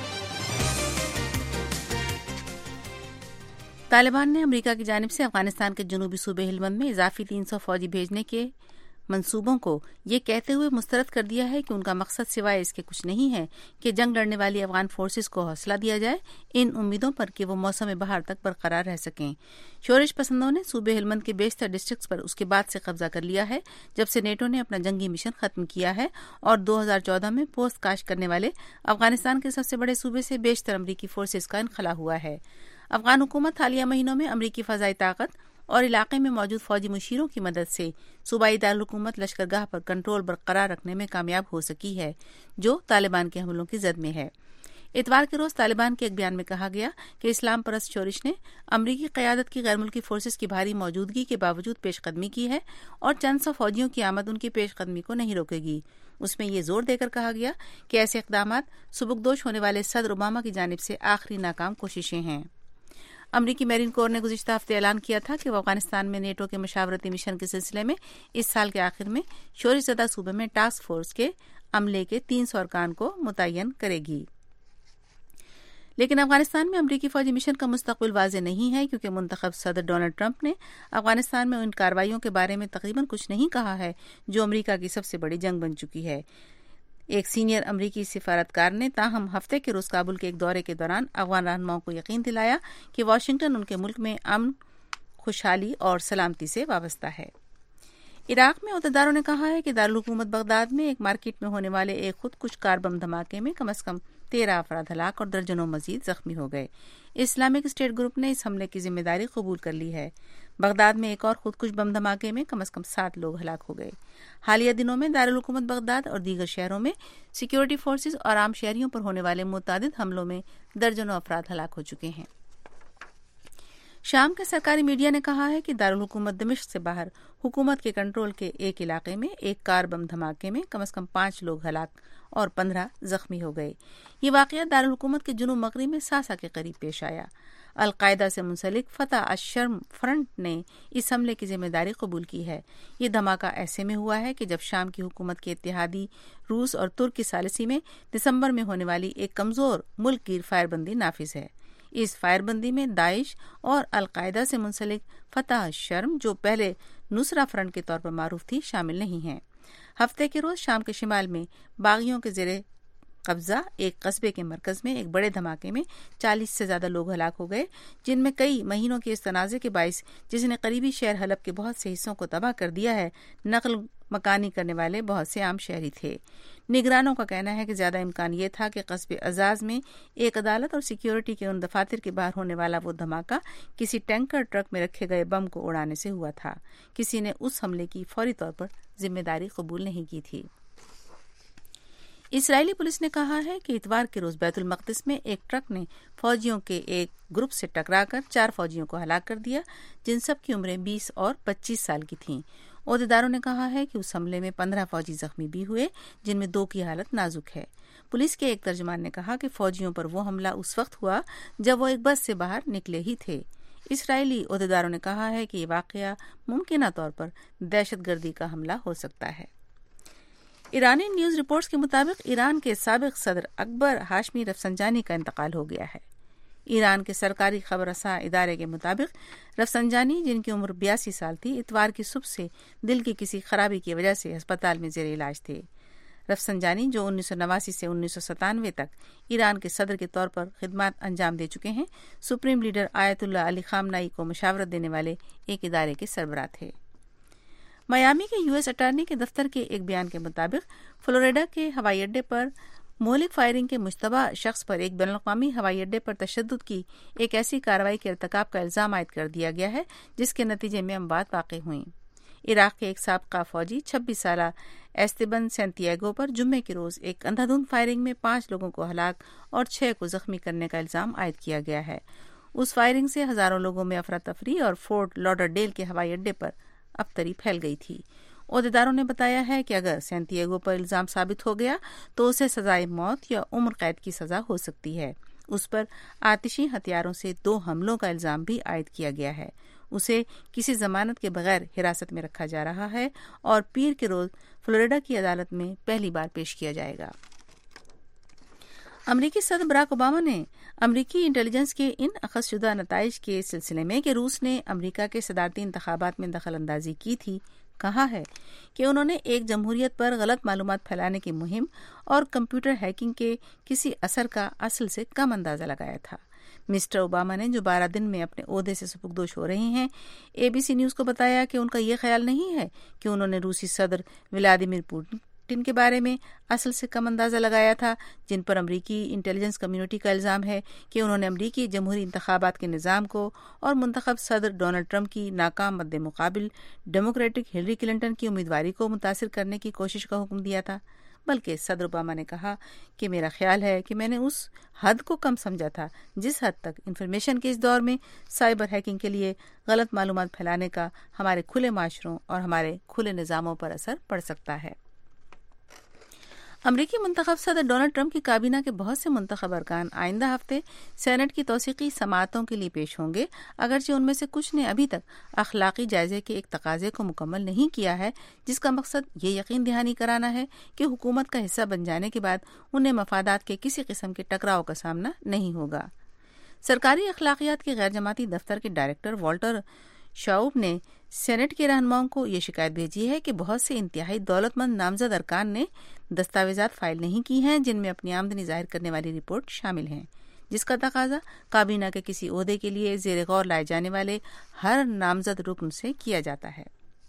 Taliban نے امریکہ کی جانب سے افغانستان کے جنوبی صوبے ہلمند میں اضافی 300 فوجی بھیجنے کے منصوبوں کو یہ کہتے ہوئے مسترد کر دیا ہے کہ ان کا مقصد سوائے اس کے کچھ نہیں ہے کہ جنگ لڑنے والی افغان فورسز کو حوصلہ دیا جائے ان امیدوں پر کہ وہ موسم بہار تک برقرار رہ سکیں. شورش پسندوں نے صوبے ہلمند کے بیشتر ڈسٹرکٹس پر اس کے بعد سے قبضہ کر لیا ہے جب سے نیٹو نے اپنا جنگی مشن ختم کیا ہے اور 2014 میں پوسٹ کاش کرنے والے افغانستان کے سب سے بڑے صوبے سے بیشتر امریکی فورسز کا انخلا ہوا ہے. افغان حکومت حالیہ مہینوں میں امریکی فضائی طاقت اور علاقے میں موجود فوجی مشیروں کی مدد سے صوبائی دارالحکومت لشکرگاہ پر کنٹرول برقرار رکھنے میں کامیاب ہو سکی ہے جو طالبان کے حملوں کی زد میں ہے. اتوار کے روز طالبان کے ایک بیان میں کہا گیا کہ اسلام پرست شورش نے امریکی قیادت کی غیر ملکی فورسز کی بھاری موجودگی کے باوجود پیش قدمی کی ہے اور چند سو فوجیوں کی آمد ان کی پیش قدمی کو نہیں روکے گی. اس میں یہ زور دے کر کہا گیا کہ ایسے اقدامات سبکدوش ہونے والے صدر اوباما کی جانب سے آخری ناکام کوششیں ہیں. امریکی میرین کور نے گزشتہ ہفتے اعلان کیا تھا کہ وہ افغانستان میں نیٹو کے مشاورتی مشن کے سلسلے میں اس سال کے آخر میں شورش زدہ صوبے میں ٹاسک فورس کے عملے کے 300 ارکان کو متعین کرے گی. لیکن افغانستان میں امریکی فوجی مشن کا مستقبل واضح نہیں ہے، کیونکہ منتخب صدر ڈونلڈ ٹرمپ نے افغانستان میں ان کارروائیوں کے بارے میں تقریباً کچھ نہیں کہا ہے جو امریکہ کی سب سے بڑی جنگ بن چکی ہے۔ ایک سینئر امریکی سفارتکار نے تاہم ہفتے کے روز کابل کے ایک دورے کے دوران افغان رہنماؤں کو یقین دلایا کہ واشنگٹن ان کے ملک میں امن، خوشحالی اور سلامتی سے وابستہ ہے۔ عراق میں عہدیداروں نے کہا ہے کہ دارالحکومت بغداد میں ایک مارکیٹ میں ہونے والے ایک خود کش کار بم دھماکے میں کم از کم 13 افراد ہلاک اور درجنوں مزید زخمی ہو گئے۔ اسلامک اسٹیٹ گروپ نے اس حملے کی ذمہ داری قبول کر لی ہے۔ بغداد میں ایک اور خودکش بم دھماکے میں کم از کم 7 لوگ ہلاک ہو گئے۔ حالیہ دنوں میں دارالحکومت بغداد اور دیگر شہروں میں سیکیورٹی فورسز اور عام شہریوں پر ہونے والے متعدد حملوں میں درجنوں افراد ہلاک ہو چکے ہیں۔ شام کے سرکاری میڈیا نے کہا ہے کہ دارالحکومت دمشق سے باہر حکومت کے کنٹرول کے ایک علاقے میں ایک کار بم دھماکے میں کم از کم 5 لوگ ہلاک اور 15 زخمی ہو گئے۔ یہ واقعہ دارالحکومت کے جنوب مغرب میں ساسا کے قریب پیش آیا۔ القاعدہ سے منسلک فتح الشرم فرنٹ نے اس حملے کی ذمہ داری قبول کی ہے۔ یہ دھماکہ ایسے میں ہوا ہے کہ جب شام کی حکومت کے اتحادی روس اور ترک کی ثالثی میں دسمبر میں ہونے والی ایک کمزور ملک گیر فائر بندی نافذ ہے۔ اس فائر بندی میں داعش اور القاعدہ سے منسلک فتح الشرم، جو پہلے نصرہ فرنٹ کے طور پر معروف تھی، شامل نہیں ہیں۔ ہفتے کے روز شام کے شمال میں باغیوں کے زیر قبضہ ایک قصبے کے مرکز میں ایک بڑے دھماکے میں 40 سے زیادہ لوگ ہلاک ہو گئے، جن میں کئی مہینوں کے اس تنازع کے باعث جس نے قریبی شہر حلب کے بہت سے حصوں کو تباہ کر دیا ہے، نقل مکانی کرنے والے بہت سے عام شہری تھے۔ نگرانوں کا کہنا ہے کہ زیادہ امکان یہ تھا کہ قصبے عزاز میں ایک عدالت اور سیکیورٹی کے ان دفاتر کے باہر ہونے والا وہ دھماکہ کسی ٹینکر ٹرک میں رکھے گئے بم کو اڑانے سے ہوا تھا۔ کسی نے اس حملے کی فوری طور پر ذمہ داری قبول نہیں کی تھی۔ اسرائیلی پولیس نے کہا ہے کہ اتوار کے روز بیت المقدس میں ایک ٹرک نے فوجیوں کے ایک گروپ سے ٹکرا کر 4 فوجیوں کو ہلاک کر دیا، جن سب کی عمریں 20 اور 25 سال کی تھیں۔ عہدیداروں نے کہا ہے کہ اس حملے میں 15 فوجی زخمی بھی ہوئے، جن میں 2 کی حالت نازک ہے۔ پولیس کے ایک ترجمان نے کہا کہ فوجیوں پر وہ حملہ اس وقت ہوا جب وہ ایک بس سے باہر نکلے ہی تھے۔ اسرائیلی عہدیداروں نے کہا ہے کہ یہ واقعہ ممکنہ طور پر دہشت گردی کا حملہ ہو سکتا ہے۔ ایرانی نیوز رپورٹس کے مطابق ایران کے سابق صدر اکبر ہاشمی رفسنجانی کا انتقال ہو گیا ہے۔ ایران کے سرکاری خبر رساں ادارے کے مطابق رفسنجانی، جن کی عمر 82 سال تھی، اتوار کی صبح سے دل کی کسی خرابی کی وجہ سے ہسپتال میں زیر علاج تھے۔ رفسنجانی، جو 1989 سے 1997 تک ایران کے صدر کے طور پر خدمات انجام دے چکے ہیں، سپریم لیڈر آیت اللہ علی خامنائی کو مشاورت دینے والے ایک ادارے کے سربراہ تھے۔ میامی کے یو ایس اٹارنی کے دفتر کے ایک بیان کے مطابق فلوریڈا کے ہوائی اڈے پر مہلک فائرنگ کے مشتبہ شخص پر ایک بین الاقوامی ہوائی اڈے پر تشدد کی ایک ایسی کارروائی کے ارتکاب کا الزام عائد کر دیا گیا ہے جس کے نتیجے میں اموات واقع ہوئیں۔ عراق کے ایک سابقہ فوجی 26 سالہ ایستبن سینتیاگو پر جمعے کے روز ایک اندھا دھند فائرنگ میں 5 لوگوں کو ہلاک اور 6 کو زخمی کرنے کا الزام عائد کیا گیا ہے۔ اس فائرنگ سے ہزاروں لوگوں میں افراتفری اور فورٹ لوڈرڈیل کے ہوائی اڈے پر ابتری پھیل گئی تھی۔ عہدیداروں نے بتایا ہے کہ اگر سینتیاگو پر الزام ثابت ہو گیا تو اسے سزائے موت یا عمر قید کی سزا ہو سکتی ہے۔ اس پر آتشی ہتھیاروں سے 2 حملوں کا الزام بھی عائد کیا گیا ہے۔ اسے کسی ضمانت کے بغیر حراست میں رکھا جا رہا ہے اور پیر کے روز فلوریڈا کی عدالت میں پہلی بار پیش کیا جائے گا۔ امریکی صدر براک اوباما نے امریکی انٹیلیجنس کے ان اخذ شدہ نتائج کے سلسلے میں کہ روس نے امریکہ کے صدارتی انتخابات میں دخل اندازی کی تھی، کہا ہے کہ انہوں نے ایک جمہوریت پر غلط معلومات پھیلانے کی مہم اور کمپیوٹر ہیکنگ کے کسی اثر کا اصل سے کم اندازہ لگایا تھا۔ مسٹر اوباما نے، جو 12 دن میں اپنے عہدے سے سپردوش ہو رہے ہیں، ABC نیوز کو بتایا کہ ان کا یہ خیال نہیں ہے کہ انہوں نے روسی صدر ولادیمیر پوٹن کے بارے میں اصل سے کم اندازہ لگایا تھا، جن پر امریکی انٹیلیجنس کمیونٹی کا الزام ہے کہ انہوں نے امریکی جمہوری انتخابات کے نظام کو اور منتخب صدر ڈونلڈ ٹرمپ کی ناکام مد مقابل ڈیموکریٹک ہلری کلنٹن کی امیدواری کو متاثر کرنے کی کوشش کا حکم دیا تھا۔ بلکہ صدر اوباما نے کہا کہ میرا خیال ہے کہ میں نے اس حد کو کم سمجھا تھا جس حد تک انفارمیشن کے اس دور میں سائبر ہیکنگ کے لیے غلط معلومات پھیلانے کا ہمارے کھلے معاشروں اور ہمارے کھلے نظاموں پر اثر پڑ سکتا ہے۔ امریکی منتخب صدر ڈونلڈ ٹرمپ کی کابینہ کے بہت سے منتخب ارکان آئندہ ہفتے سینٹ کی توثیقی سماعتوں کے لیے پیش ہوں گے، اگرچہ ان میں سے کچھ نے ابھی تک اخلاقی جائزے کے ایک تقاضے کو مکمل نہیں کیا ہے، جس کا مقصد یہ یقین دہانی کرانا ہے کہ حکومت کا حصہ بن جانے کے بعد انہیں مفادات کے کسی قسم کے ٹکراؤ کا سامنا نہیں ہوگا۔ سرکاری اخلاقیات کے غیر جماعتی دفتر کے ڈائریکٹر والٹر شاؤب نے سینٹ کے رہنماؤں کو یہ شکایت بھیجی ہے کہ بہت سے انتہائی دولت مند نامزد ارکان نے دستاویزات فائل نہیں کی ہیں جن میں اپنی آمدنی ظاہر کرنے والی رپورٹ شامل ہیں، جس کا تقاضا کابینہ کے کسی عہدے کے لیے زیر غور لائے جانے والے ہر نامزد رکن سے کیا جاتا ہے۔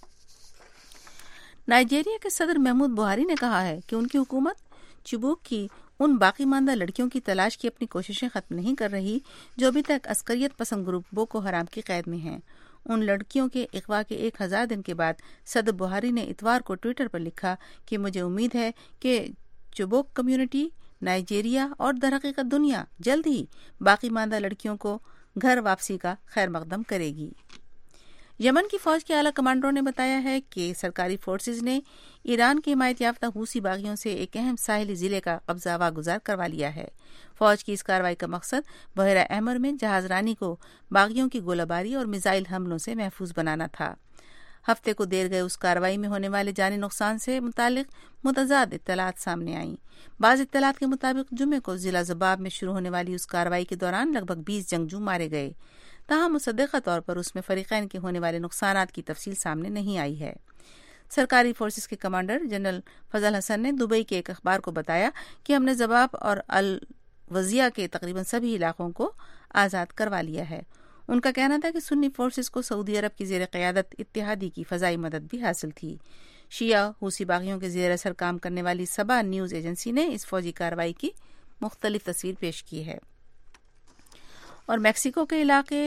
نائجیریا کے صدر محمود بہاری نے کہا ہے کہ ان کی حکومت چبوک کی ان باقی ماندہ لڑکیوں کی تلاش کی اپنی کوششیں ختم نہیں کر رہی جو ابھی تک عسکریت پسند گروپ بوکو حرام کی قید میں ہیں۔ ان لڑکیوں کے اغوا کے 1000 دن کے بعد صدر بہاری نے اتوار کو ٹویٹر پر لکھا کہ مجھے امید ہے کہ چبوک کمیونٹی، نائجیریا اور در حقیقت دنیا جلد ہی باقی ماندہ لڑکیوں کو گھر واپسی کا خیر مقدم کرے گی۔ یمن کی فوج کے اعلیٰ کمانڈروں نے بتایا ہے کہ سرکاری فورسز نے ایران کے حمایت یافتہ حوثی باغیوں سے ایک اہم ساحلی ضلع کا قبضہ واگزار کروا لیا ہے۔ فوج کی اس کارروائی کا مقصد بحیرہ احمر میں جہاز رانی کو باغیوں کی گولہ باری اور میزائل حملوں سے محفوظ بنانا تھا۔ ہفتے کو دیر گئے اس کارروائی میں ہونے والے جانی نقصان سے متعلق متضاد اطلاعات سامنے آئیں۔ بعض اطلاعات کے مطابق جمعے کو ضلع زباب میں شروع ہونے والی اس کارروائی کے دوران لگ بھگ 20 جنگجو مارے گئے، تاہم مصدقہ طور پر اس میں فریقین کے ہونے والے نقصانات کی تفصیل سامنے نہیں آئی ہے۔ سرکاری فورسز کے کمانڈر جنرل فضل حسن نے دبئی کے ایک اخبار کو بتایا کہ ہم نے زباب اور الوزیہ کے تقریباً سبھی علاقوں کو آزاد کروا لیا ہے۔ ان کا کہنا تھا کہ سنی فورسز کو سعودی عرب کی زیر قیادت اتحادی کی فضائی مدد بھی حاصل تھی۔ شیعہ حوثی باغیوں کے زیر اثر کام کرنے والی سبا نیوز ایجنسی نے اس فوجی کارروائی کی مختلف تصویر پیش کی ہے۔ اور میکسیکو کے علاقے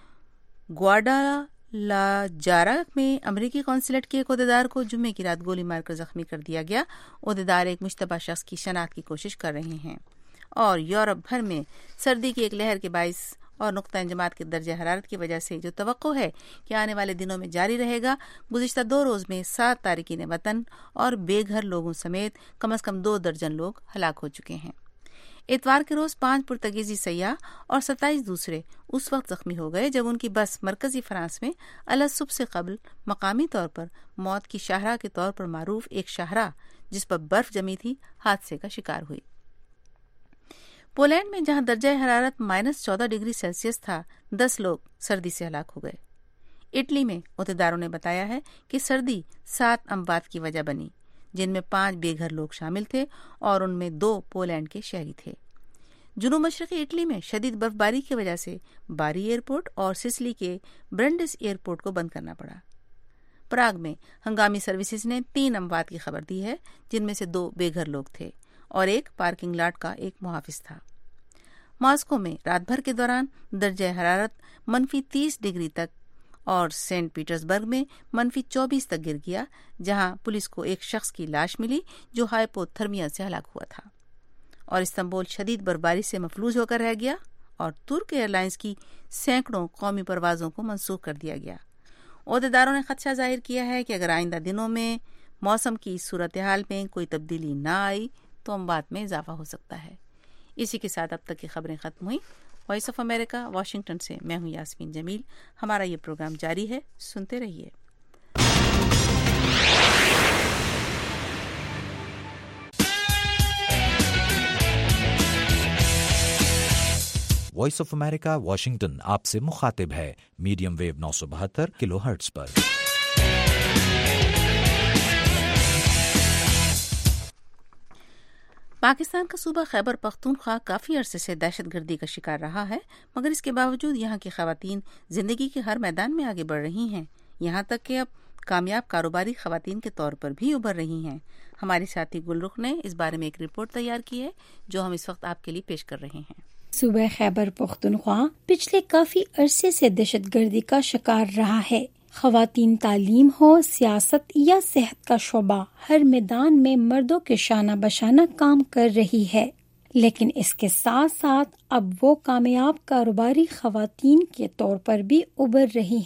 گواڈالاجارا میں امریکی قونصلیٹ کے ایک عہدیدار کو جمعے کی رات گولی مار کر زخمی کر دیا گیا۔ عہدیدار ایک مشتبہ شخص کی شناخت کی کوشش کر رہے ہیں۔ اور یورپ بھر میں سردی کی ایک لہر کے باعث اور نقطہ انجماد کے درجہ حرارت کی وجہ سے جو توقع ہے کہ آنے والے دنوں میں جاری رہے گا، گزشتہ 2 روز میں 7 تارکین وطن اور بے گھر لوگوں سمیت کم از کم 2 درجن لوگ ہلاک ہو چکے ہیں۔ اتوار کے روز 5 پرتگیزی سیاح اور 27 دوسرے اس وقت زخمی ہو گئے جب ان کی بس مرکزی فرانس میں الصبح سے قبل مقامی طور پر موت کی شاہراہ کے طور پر معروف ایک شاہراہ جس پر برف جمی تھی حادثے کا شکار ہوئی۔ پولینڈ میں جہاں درجہ حرارت -14 ڈگری سیلسیس تھا، 10 لوگ سردی سے ہلاک ہو گئے۔ اٹلی میں عہدیداروں نے بتایا ہے کہ سردی 7 اموات کی وجہ بنی، جن میں 5 بے گھر لوگ شامل تھے اور ان میں 2 پولینڈ کے شہری تھے۔ جنوب مشرقی اٹلی میں شدید برف باری کی وجہ سے باری ایئرپورٹ اور سسلی کے برنڈس ایئرپورٹ کو بند کرنا پڑا۔ پراگ میں ہنگامی سروسز نے 3 اموات کی خبر دی ہے، جن میں سے 2 بے گھر لوگ تھے اور ایک پارکنگ لاٹ کا ایک محافظ تھا۔ ماسکو میں رات بھر کے دوران درجہ حرارت -30 ڈگری تک اور سینٹ پیٹرز برگ میں -24 تک گر گیا، جہاں پولیس کو ایک شخص کی لاش ملی جو ہائپو تھرمیا سے ہلاک ہوا تھا۔ اور استنبول شدید برفباری سے مفلوج ہو کر رہ گیا اور ترک ایئر لائنز کی سینکڑوں قومی پروازوں کو منسوخ کر دیا گیا۔ عہدیداروں نے خدشہ ظاہر کیا ہے کہ اگر آئندہ دنوں میں موسم کی صورتحال میں کوئی تبدیلی نہ آئی تو اموات میں اضافہ ہو سکتا ہے۔ اسی کے ساتھ اب تک کی خبریں ختم ہوئیں۔ وائس آف امریکہ واشنگٹن سے میں ہوں یاسمین جمیل۔ ہمارا یہ پروگرام جاری ہے، سنتے رہیے۔ وائس آف امریکہ واشنگٹن آپ سے مخاطب ہے، میڈیم ویو 972 کلو ہرٹز پر۔ پاکستان کا صوبہ خیبر پختونخوا کافی عرصے سے دہشت گردی کا شکار رہا ہے، مگر اس کے باوجود یہاں کی خواتین زندگی کے ہر میدان میں آگے بڑھ رہی ہیں، یہاں تک کہ اب کامیاب کاروباری خواتین کے طور پر بھی ابھر رہی ہیں۔ ہماری ساتھی گلرخ نے اس بارے میں ایک رپورٹ تیار کی ہے جو ہم اس وقت آپ کے لیے پیش کر رہے ہیں۔ صوبہ خیبر پختونخوا پچھلے کافی عرصے سے دہشت گردی کا شکار رہا ہے۔ خواتین تعلیم ہو، سیاست یا صحت کا شعبہ، ہر میدان میں مردوں کے شانہ بشانہ کام کر رہی ہے، لیکن اس کے ساتھ ساتھ اب وہ کامیاب کاروباری خواتین کے طور پر بھی ابھر رہی ہیں۔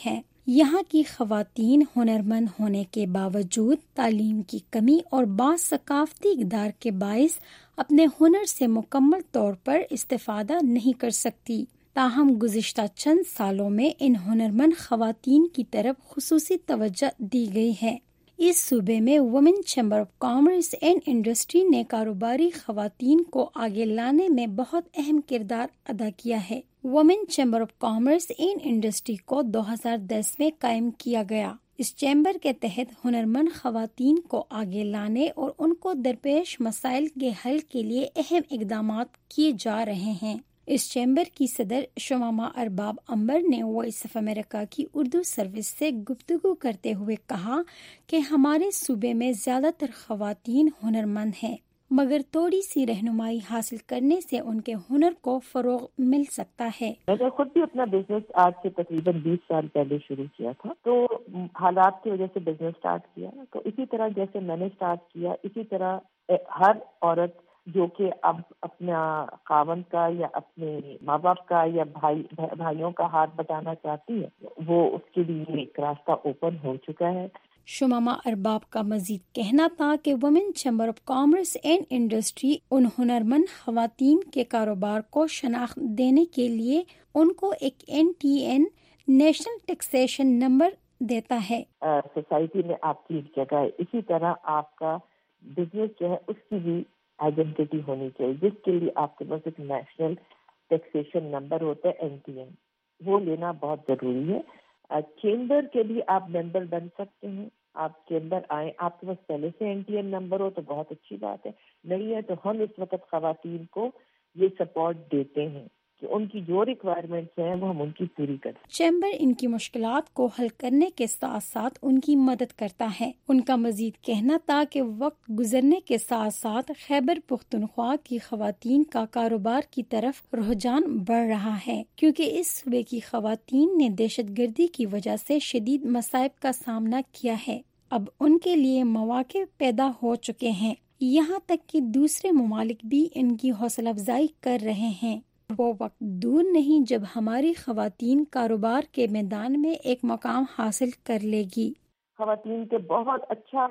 یہاں کی خواتین ہنرمند ہونے کے باوجود تعلیم کی کمی اور بعض ثقافتی اقدار کے باعث اپنے ہنر سے مکمل طور پر استفادہ نہیں کر سکتی. تاہم گزشتہ چند سالوں میں ان ہنرمند خواتین کی طرف خصوصی توجہ دی گئی ہے. اس صوبے میں woman chamber of commerce and industry نے کاروباری خواتین کو آگے لانے میں بہت اہم کردار ادا کیا ہے. Woman chamber of commerce and industry کو 2010 میں قائم کیا گیا. اس چیمبر کے تحت ہنرمند خواتین کو آگے لانے اور ان کو درپیش مسائل کے حل کے لیے اہم اقدامات کیے جا رہے ہیں. اس چیمبر کی صدر شمامہ ارباب امبر نے وائس آف امریکہ کی اردو سروس سے گفتگو کرتے ہوئے کہا کہ ہمارے صوبے میں زیادہ تر خواتین ہنرمند ہیں، مگر تھوڑی سی رہنمائی حاصل کرنے سے ان کے ہنر کو فروغ مل سکتا ہے. میں نے خود بھی اپنا بزنس آج سے تقریباً 20 سال پہلے شروع کیا تھا، تو حالات کی وجہ سے بزنس سٹارٹ کیا. تو اسی طرح جیسے میں نے سٹارٹ کیا، اسی طرح ہر عورت جو کہ اب اپنا خاوند کا یا اپنے ماں باپ کا یا بھائیوں کا ہاتھ بٹانا چاہتی ہے، وہ اس کے لیے ایک راستہ اوپن ہو چکا ہے. شمامہ ارباب کا مزید کہنا تھا کہ woman chamber of commerce and industry ان ہنرمند خواتین کے کاروبار کو شناخت دینے کے لیے ان کو ایک NTN نیشنل ٹیکسیشن نمبر دیتا ہے. سوسائٹی میں آپ کی ایک جگہ ہے، اسی طرح آپ کا بزنس جو ہے اس کی بھی آئیڈینٹی ہونی چاہیے، جس کے لیے آپ کے پاس ایک نیشنل ٹیکسیشن نمبر ہوتا ہے NTN، وہ لینا بہت ضروری ہے. چیمبر کے بھی آپ ممبر بن سکتے ہیں. آپ چیمبر آئیں، آپ کے پاس پہلے سے NTN نمبر ہو تو بہت اچھی بات ہے، نہیں ہے تو ہم اس وقت خواتین کو یہ سپورٹ دیتے ہیں کہ ان کی جو ریکوائرمنٹس ہیں وہ ہم ان کی پوری کریں. چیمبر ان کی مشکلات کو حل کرنے کے ساتھ ساتھ ان کی مدد کرتا ہے. ان کا مزید کہنا تھا کہ وقت گزرنے کے ساتھ ساتھ خیبر پختونخوا کی خواتین کا کاروبار کی طرف رجحان بڑھ رہا ہے، کیونکہ اس صوبے کی خواتین نے دہشت گردی کی وجہ سے شدید مصائب کا سامنا کیا ہے. اب ان کے لیے مواقع پیدا ہو چکے ہیں، یہاں تک کہ دوسرے ممالک بھی ان کی حوصلہ افزائی کر رہے ہیں. وہ وقت دور نہیں جب ہماری خواتین کاروبار کے میدان میں ایک مقام حاصل کر لے گی. خواتین کے بہت اچھا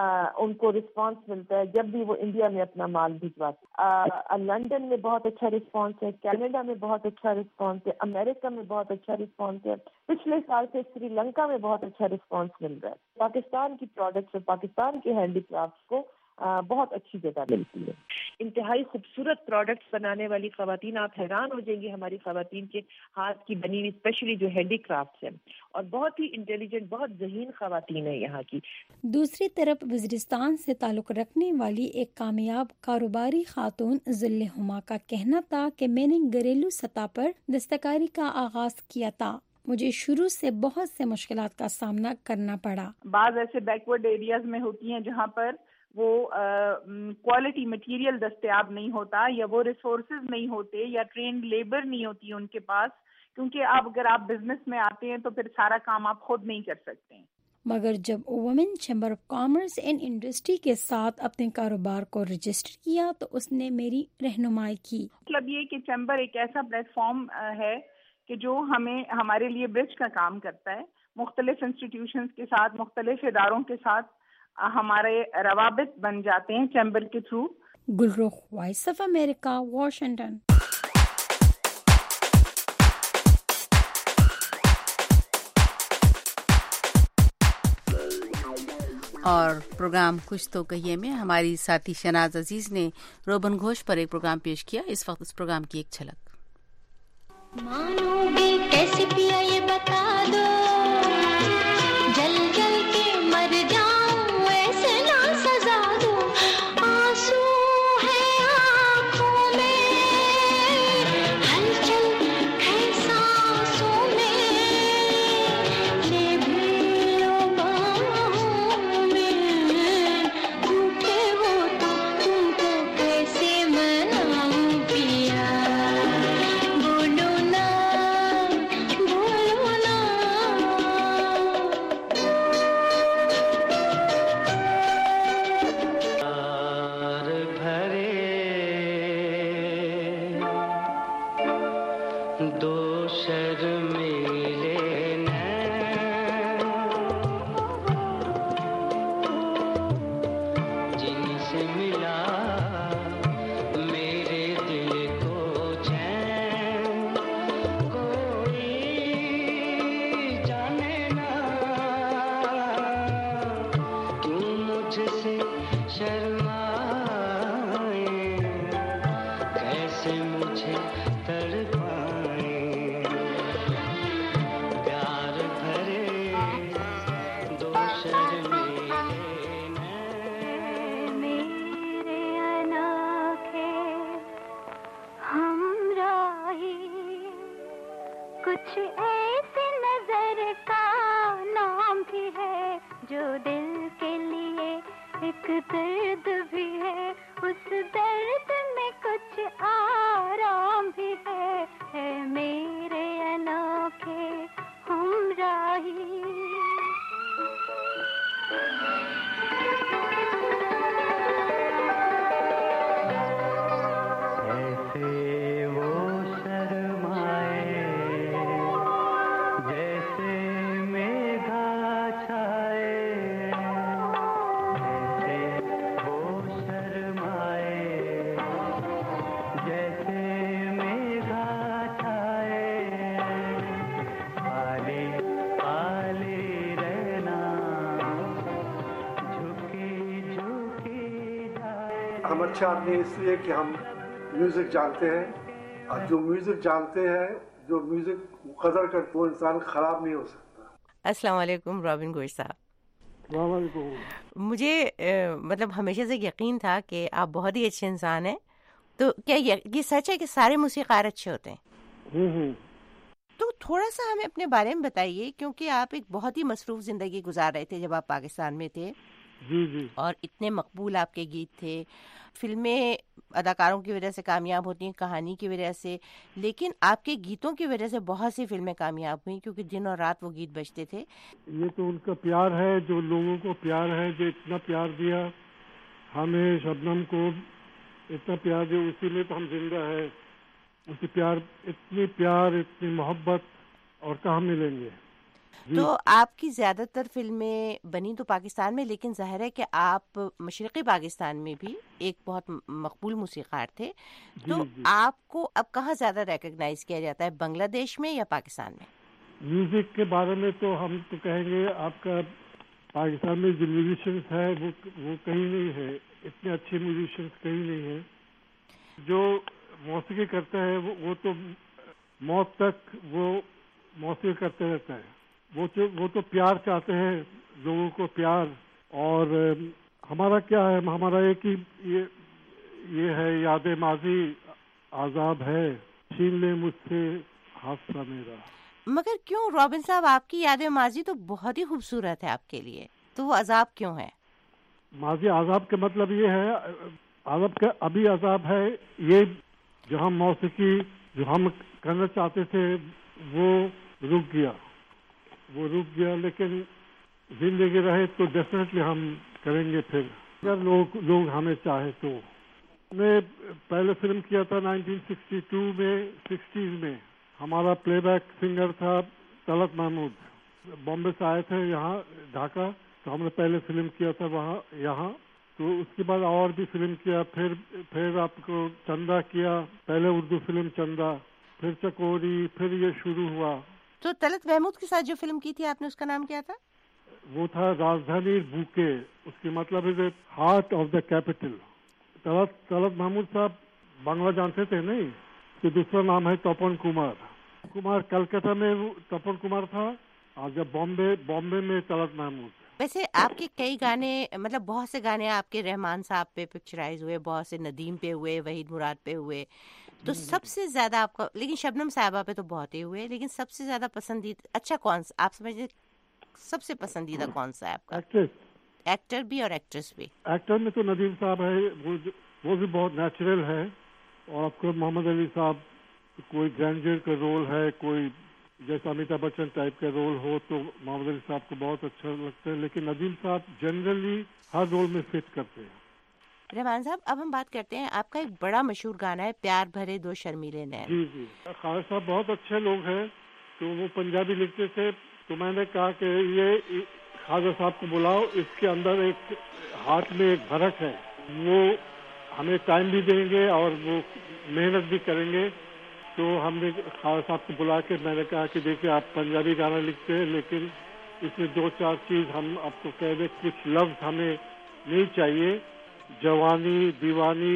ان کو رسپانس ملتا ہے جب بھی وہ انڈیا میں اپنا مال بھجواتے. لندن میں بہت اچھا رسپانس ہے، کینیڈا میں بہت اچھا رسپانس ہے، امریکہ میں بہت اچھا رسپانس ہے. پچھلے سال سے سری لنکا میں بہت اچھا رسپانس مل رہا ہے. پاکستان کی پروڈکٹس اور پاکستان کے ہینڈی کرافٹس کو بہت اچھی جگہ ملتی ہے. انتہائی خوبصورت پروڈکٹس بنانے والی خواتین، آپ حیران ہو جائیں گے ہماری خواتین کے ہاتھ کی بنی ہوئی اسپیشلی جو ہینڈی کرافٹس ہیں، اور بہت ہی انٹیلیجنٹ، بہت ذہین خواتین ہیں یہاں کی. دوسری طرف وزیرستان سے تعلق رکھنے والی ایک کامیاب کاروباری خاتون ذل ہما کا کہنا تھا کہ میں نے گھریلو سطح پر دستکاری کا آغاز کیا تھا. مجھے شروع سے بہت سے مشکلات کا سامنا کرنا پڑا. بعض ایسے بیکورڈ ایریاز میں ہوتی ہیں جہاں پر وہ کوالٹی مٹیریل دستیاب نہیں ہوتا، یا وہ ریسورسز نہیں ہوتے، یا ٹرینڈ لیبر نہیں ہوتی ان کے پاس، کیونکہ اگر آپ بزنس میں آتے ہیں تو پھر سارا کام آپ خود نہیں کر سکتے ہیں. مگر جب woman chamber of commerce and industry کے ساتھ اپنے کاروبار کو رجسٹر کیا تو اس نے میری رہنمائی کی. مطلب یہ کہ چیمبر ایک ایسا پلیٹ فارم ہے کہ جو ہمارے لیے برج کا کام کرتا ہے. مختلف انسٹیٹیوشنز کے ساتھ، مختلف اداروں کے ساتھ ہمارے روابط بن جاتے ہیں چیمبر کے through. Gulrukh, voice of America, Washington. اور پروگرام کچھ تو کہیے میں ہماری ساتھی شناز عزیز نے روبن گھوش پر ایک پروگرام پیش کیا. اس وقت اس پروگرام کی ایک جھلک. مانو گے کیسے پیا یہ بتا دو، جل جل کے مر جاؤں ایسے نہ سزا دو. آنسو ہے آنکھوں میں، ہلچل ہے سانسوں میں، لے بھی لو باہوں میں. روٹھے ہو تو تم کو کیسے مناؤں پیا، بولو نا درد بھی ہے, اس درد میں کچھ آرام بھی ہے, اے میرے انوکھے ہمراہی. ایسے وہ شرمائے جیسے میگھا چھائے, ایسے وہ شرمائے جیسے میگھا چھائے, پالے پالے رہنا جھکے جھکے جائے. ہم اچھے آدمی اس لیے کہ ہم میوزک جانتے ہیں, اور جو میوزک جانتے ہیں, جو میوزک قدر کرتے, وہ انسان خراب نہیں ہو سکتا. السلام علیکم رابن گوش صاحب. السلام علیکم. مجھے مطلب ہمیشہ سے یقین تھا کہ آپ بہت ہی اچھے انسان ہیں, تو کیا یہ سچ ہے کہ سارے موسیقار اچھے ہوتے ہیں؟ تو تھوڑا سا ہمیں اپنے بارے میں بتائیے, کیونکہ آپ ایک بہت ہی مصروف زندگی گزار رہے تھے جب آپ پاکستان میں تھے. جی جی. اور اتنے مقبول آپ کے گیت تھے. فلمیں اداکاروں کی وجہ سے کامیاب ہوتی ہیں, کہانی کی وجہ سے, لیکن آپ کے گیتوں کی وجہ سے بہت سی فلمیں کامیاب ہوئیں, کیونکہ دن اور رات وہ گیت بجتے تھے. یہ تو ان کا پیار ہے, جو لوگوں کو پیار ہے, جو اتنا پیار دیا ہمیں, شبنم کو اتنا پیار دیا, اسی لیے تو ہم زندہ ہے. اسی پیار, اتنی محبت اور کہاں ملیں گے. تو آپ کی زیادہ تر فلمیں بنی تو پاکستان میں, لیکن ظاہر ہے کہ آپ مشرقی پاکستان میں بھی ایک بہت مقبول موسیقار تھے. تو آپ کو اب کہاں زیادہ ریکگنائز کیا جاتا ہے, بنگلہ دیش میں یا پاکستان میں؟ میوزک کے بارے میں تو ہم تو کہیں گے آپ کا پاکستان میں جو میوزیشنس ہے وہ کہیں نہیں ہے, اتنے اچھے میوزیشنس کہیں نہیں ہیں. جو موسیقی کرتا ہے وہ تو موت تک وہ موسیقی کرتے رہتا ہے. وہ تو پیار چاہتے ہیں, لوگوں کو پیار. اور ہمارا کیا ہے, ہمارا ایک ہی یہ ہے, یاد ماضی عذاب ہے, چھین لے مجھ سے حادثہ میرا. مگر کیوں رابن صاحب, آپ کی یاد ماضی تو بہت ہی خوبصورت ہے آپ کے لیے, تو وہ عذاب کیوں ہے؟ ماضی عذاب کا مطلب یہ ہے, عذاب کا ابھی عذاب ہے. یہ جو ہم موسیقی جو ہم کرنا چاہتے تھے وہ رک گیا, لیکن زندگی رہے تو ڈیفینیٹلی ہم کریں گے پھر, اگر لوگ ہمیں چاہے تو. میں پہلے فلم کیا تھا 1962 میں, 60s میں. ہمارا پلے بیک سنگر تھا طلعت محمود, بامبے سے آئے تھے یہاں ڈھاکہ, تو ہم نے پہلے فلم کیا تھا یہاں. تو اس کے بعد اور بھی فلم کیا, پھر آپ کو چندہ کیا, پہلے اردو فلم چندہ, پھر چکوری, پھر یہ شروع ہوا. تو طلعت محمود کے ساتھ جو فلم کی تھی آپ نے, اس کا نام کیا تھا؟ وہ تھا راجدھانی بوکے, اس کی مطلب ہے heart of the capital. Talat Mahmood صاحب بنگلہ جانتے تھے نہیں, کہ دوسرا نام ہے تپن کمار. کلکتہ میں تپن کمار تھا, اور جب بامبے میں طلعت محمود. ویسے آپ کے کئی گانے, مطلب بہت سے گانے آپ کے رحمان صاحب پہ پکچرائز ہوئے, بہت سے ندیم پہ ہوئے, وحید مراد پہ ہوئے. تو سب سے زیادہ آپ کا, لیکن شبنم صاحبہ پہ تو بہت ہی ہوئے, لیکن سب سے زیادہ پسندیدہ اچھا کون سا آپ سمجھے, سب سے پسندیدہ کون سا ہے آپ کا؟ ایکٹر بھی اور ایکٹریس بھی. ایکٹر میں تو ندیم صاحب ہے, وہ بھی بہت نیچرل ہے. اور آپ کو محمد علی صاحب, کوئی گرینڈر کا رول ہے, کوئی جیسا امیتابھ بچن ٹائپ کا رول ہو تو محمد علی صاحب کو بہت اچھا لگتا ہے, لیکن ندیم صاحب جنرلی ہر رول میں فٹ کرتے ہیں. رحمان صاحب, اب ہم بات کرتے ہیں, آپ کا ایک بڑا مشہور گانا ہے پیار بھرے دو شرمیلے نین. جی, خالد صاحب بہت اچھے لوگ ہیں, تو وہ پنجابی لکھتے تھے, تو میں نے کہا کہ یہ خالد صاحب کو بلاؤ, اس کے اندر ایک ہاتھ میں ایک بھرک ہے, وہ ہمیں ٹائم بھی دیں گے اور وہ محنت بھی کریں گے. تو ہم نے خالد صاحب کو بلا کے میں نے کہا کہ دیکھیں آپ پنجابی گانا لکھتے ہیں, لیکن اس میں 2-4 چیز ہم آپ کو کہہ دیں, کچھ لفظ ہمیں نہیں چاہیے, جوانی دیوانی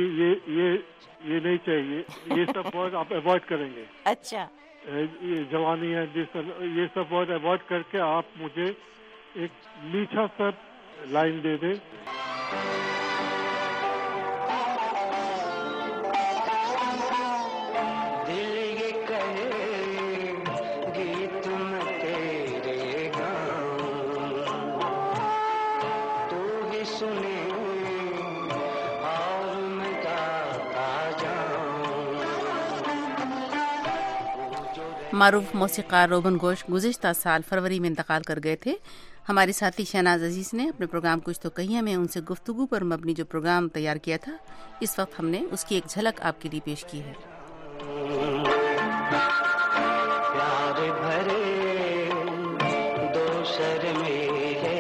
یہ نہیں چاہیے, یہ سب ورڈ آپ ایوائڈ کریں گے. اچھا, یہ جوانی ہے, یہ سب ورڈ ایوائڈ کر کے آپ مجھے ایک میٹھا سا لائن دے دیں. सुने معروف موسیقار روبن گوش گزشتہ سال فروری میں انتقال کر گئے تھے. ہماری ساتھی شہناز عزیز نے اپنے پروگرام کچھ تو کہیے میں ان سے گفتگو پر مبنی جو پروگرام تیار کیا تھا اس وقت ہم نے اس کی ایک جھلک آپ کے لیے پیش کی ہے. پیار بھرے دو شرمیلے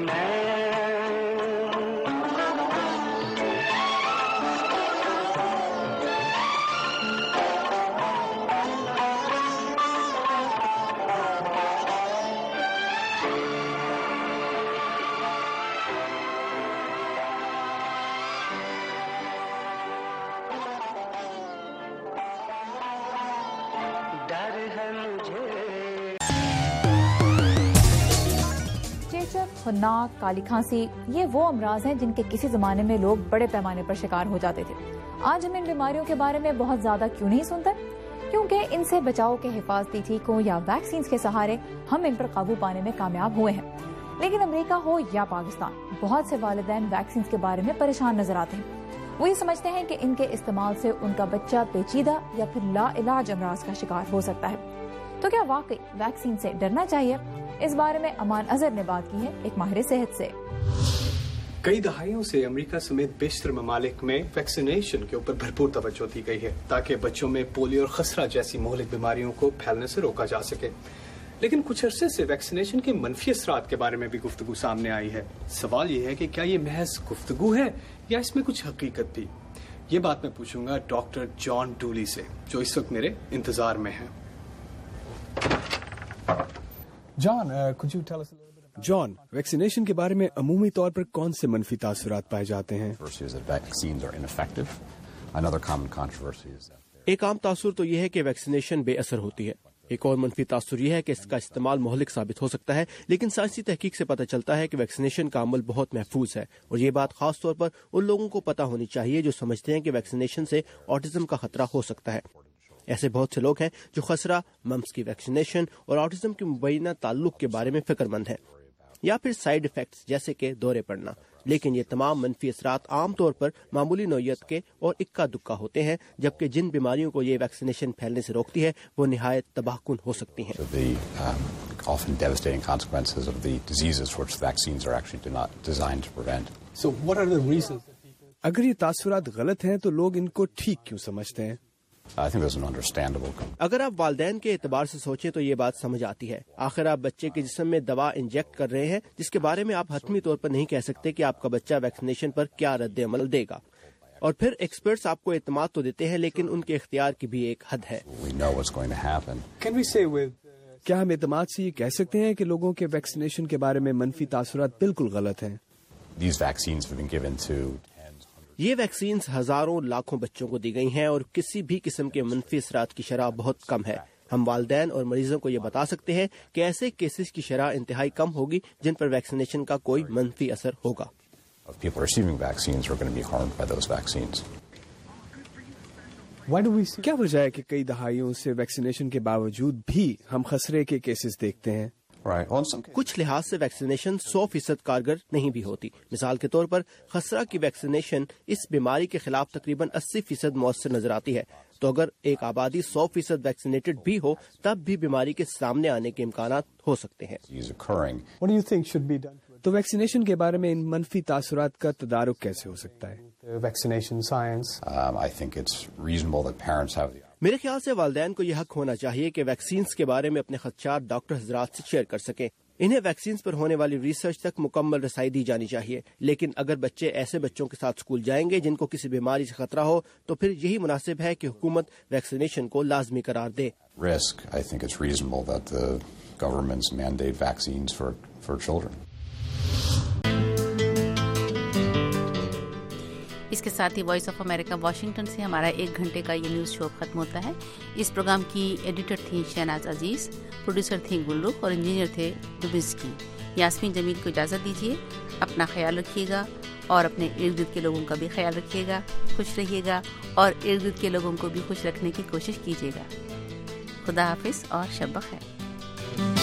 خناق، کالی کھانسی، یہ وہ امراض ہیں جن کے کسی زمانے میں لوگ بڑے پیمانے پر شکار ہو جاتے تھے. آج ہم ان بیماریوں کے بارے میں بہت زیادہ کیوں نہیں سنتے؟ کیونکہ ان سے بچاؤ کے حفاظتی ٹیکوں یا ویکسینز کے سہارے ہم ان پر قابو پانے میں کامیاب ہوئے ہیں. لیکن امریکہ ہو یا پاکستان، بہت سے والدین ویکسینز کے بارے میں پریشان نظر آتے ہیں. وہ یہ سمجھتے ہیں کہ ان کے استعمال سے ان کا بچہ پیچیدہ یا پھر لا علاج امراض کا شکار ہو سکتا ہے. تو کیا واقعی ویکسین سے ڈرنا چاہیے؟ اس بارے میں امان اظہر نے بات کی ہے ایک ماہر صحت سے. کئی دہائیوں سے امریکہ سمیت بیشتر ممالک میں ویکسینیشن کے اوپر بھرپور توجہ دی گئی ہے تاکہ بچوں میں پولیو اور خسرہ جیسی مہلک بیماریوں کو پھیلنے سے روکا جا سکے. لیکن کچھ عرصے سے ویکسینیشن کے منفی اثرات کے بارے میں بھی گفتگو سامنے آئی ہے. سوال یہ ہے کہ کیا یہ محض گفتگو ہے یا اس میں کچھ حقیقت بھی؟ یہ بات میں پوچھوں گا ڈاکٹر جان ڈولی سے جو اس وقت میرے انتظار میں ہیں. جان، ویکسینیشن کے بارے میں عمومی طور پر کون سے منفی تاثرات پائے جاتے ہیں؟ ایک عام تاثر تو یہ ہے کہ ویکسینیشن بے اثر ہوتی ہے. ایک اور منفی تاثر یہ ہے کہ اس کا استعمال مہلک ثابت ہو سکتا ہے. لیکن سائنسی تحقیق سے پتہ چلتا ہے کہ ویکسینیشن کا عمل بہت محفوظ ہے، اور یہ بات خاص طور پر ان لوگوں کو پتہ ہونی چاہیے جو سمجھتے ہیں کہ ویکسینیشن سے آٹزم کا خطرہ ہو سکتا ہے. ایسے بہت سے لوگ ہیں جو خسرہ، ممپس کی ویکسینیشن اور آٹزم کے مبینہ تعلق کے بارے میں فکر مند ہیں، یا پھر سائیڈ ایفیکٹس جیسے کہ دورے پڑنا. لیکن یہ تمام منفی اثرات عام طور پر معمولی نوعیت کے اور اکا دکا ہوتے ہیں، جبکہ جن بیماریوں کو یہ ویکسینیشن پھیلنے سے روکتی ہے وہ نہایت تباہ کن ہو سکتی ہیں. اگر یہ تاثرات غلط ہیں تو لوگ ان کو ٹھیک کیوں سمجھتے ہیں؟ اگر آپ والدین کے اعتبار سے سوچیں تو یہ بات سمجھ آتی ہے. آخر آپ بچے کے جسم میں دوا انجیکٹ کر رہے ہیں جس کے بارے میں آپ حتمی طور پر نہیں کہہ سکتے کہ آپ کا بچہ ویکسینیشن پر کیا رد عمل دے گا. اور پھر ایکسپرٹس آپ کو اعتماد تو دیتے ہیں لیکن ان کے اختیار کی بھی ایک حد ہے. کیا ہم اعتماد سے یہ کہہ سکتے ہیں کہ لوگوں کے ویکسینیشن کے بارے میں منفی تاثرات بالکل غلط ہیں؟ یہ ویکسینز ہزاروں لاکھوں بچوں کو دی گئی ہیں اور کسی بھی قسم کے منفی اثرات کی شرح بہت کم ہے. ہم والدین اور مریضوں کو یہ بتا sکتے ہیں کہ ایسے کیسز کی شرح انتہائی کم ہوگی جن پر ویکسینیشن کا کوئی منفی اثر ہوگا. کیا وجہ ہے کہ کئی دہائیوں سے ویکسینیشن کے باوجود بھی ہم خسرے کے کیسز دیکھتے ہیں؟ کچھ لحاظ سے ویکسینیشن 100% کارگر نہیں بھی ہوتی. مثال کے طور پر خسرہ کی ویکسینیشن اس بیماری کے خلاف تقریباً 80% مؤثر نظر آتی ہے. تو اگر ایک آبادی 100% ویکسینیٹڈ بھی ہو تب بھی بیماری کے سامنے آنے کے امکانات ہو سکتے ہیں. تو ویکسینیشن کے بارے میں ان منفی تاثرات کا تدارک کیسے ہو سکتا ہے؟ ویکسینیشن سائنس میرے خیال سے والدین کو یہ حق ہونا چاہیے کہ ویکسینز کے بارے میں اپنے خدشات ڈاکٹر حضرات سے شیئر کر سکیں. انہیں ویکسینز پر ہونے والی ریسرچ تک مکمل رسائی دی جانی چاہیے. لیکن اگر بچے ایسے بچوں کے ساتھ اسکول جائیں گے جن کو کسی بیماری سے خطرہ ہو تو پھر یہی مناسب ہے کہ حکومت ویکسینیشن کو لازمی قرار دے. اس کے ساتھ ہی وائس آف امریکہ واشنگٹن سے ہمارا 1 گھنٹے کا یہ نیوز شو ختم ہوتا ہے. اس پروگرام کی ایڈیٹر تھی شہناز عزیز، پروڈیوسر تھی گلرخ اور انجینئر تھے ڈبزکی. یاسمین جمیل کو اجازت دیجیے. اپنا خیال رکھیے گا اور اپنے ارد گرد کے لوگوں کا بھی خیال رکھیے گا. خوش رہیے گا اور ارد گرد کے لوگوں کو بھی خوش رکھنے کی کوشش کیجیے گا. خدا حافظ اور شب بخیر.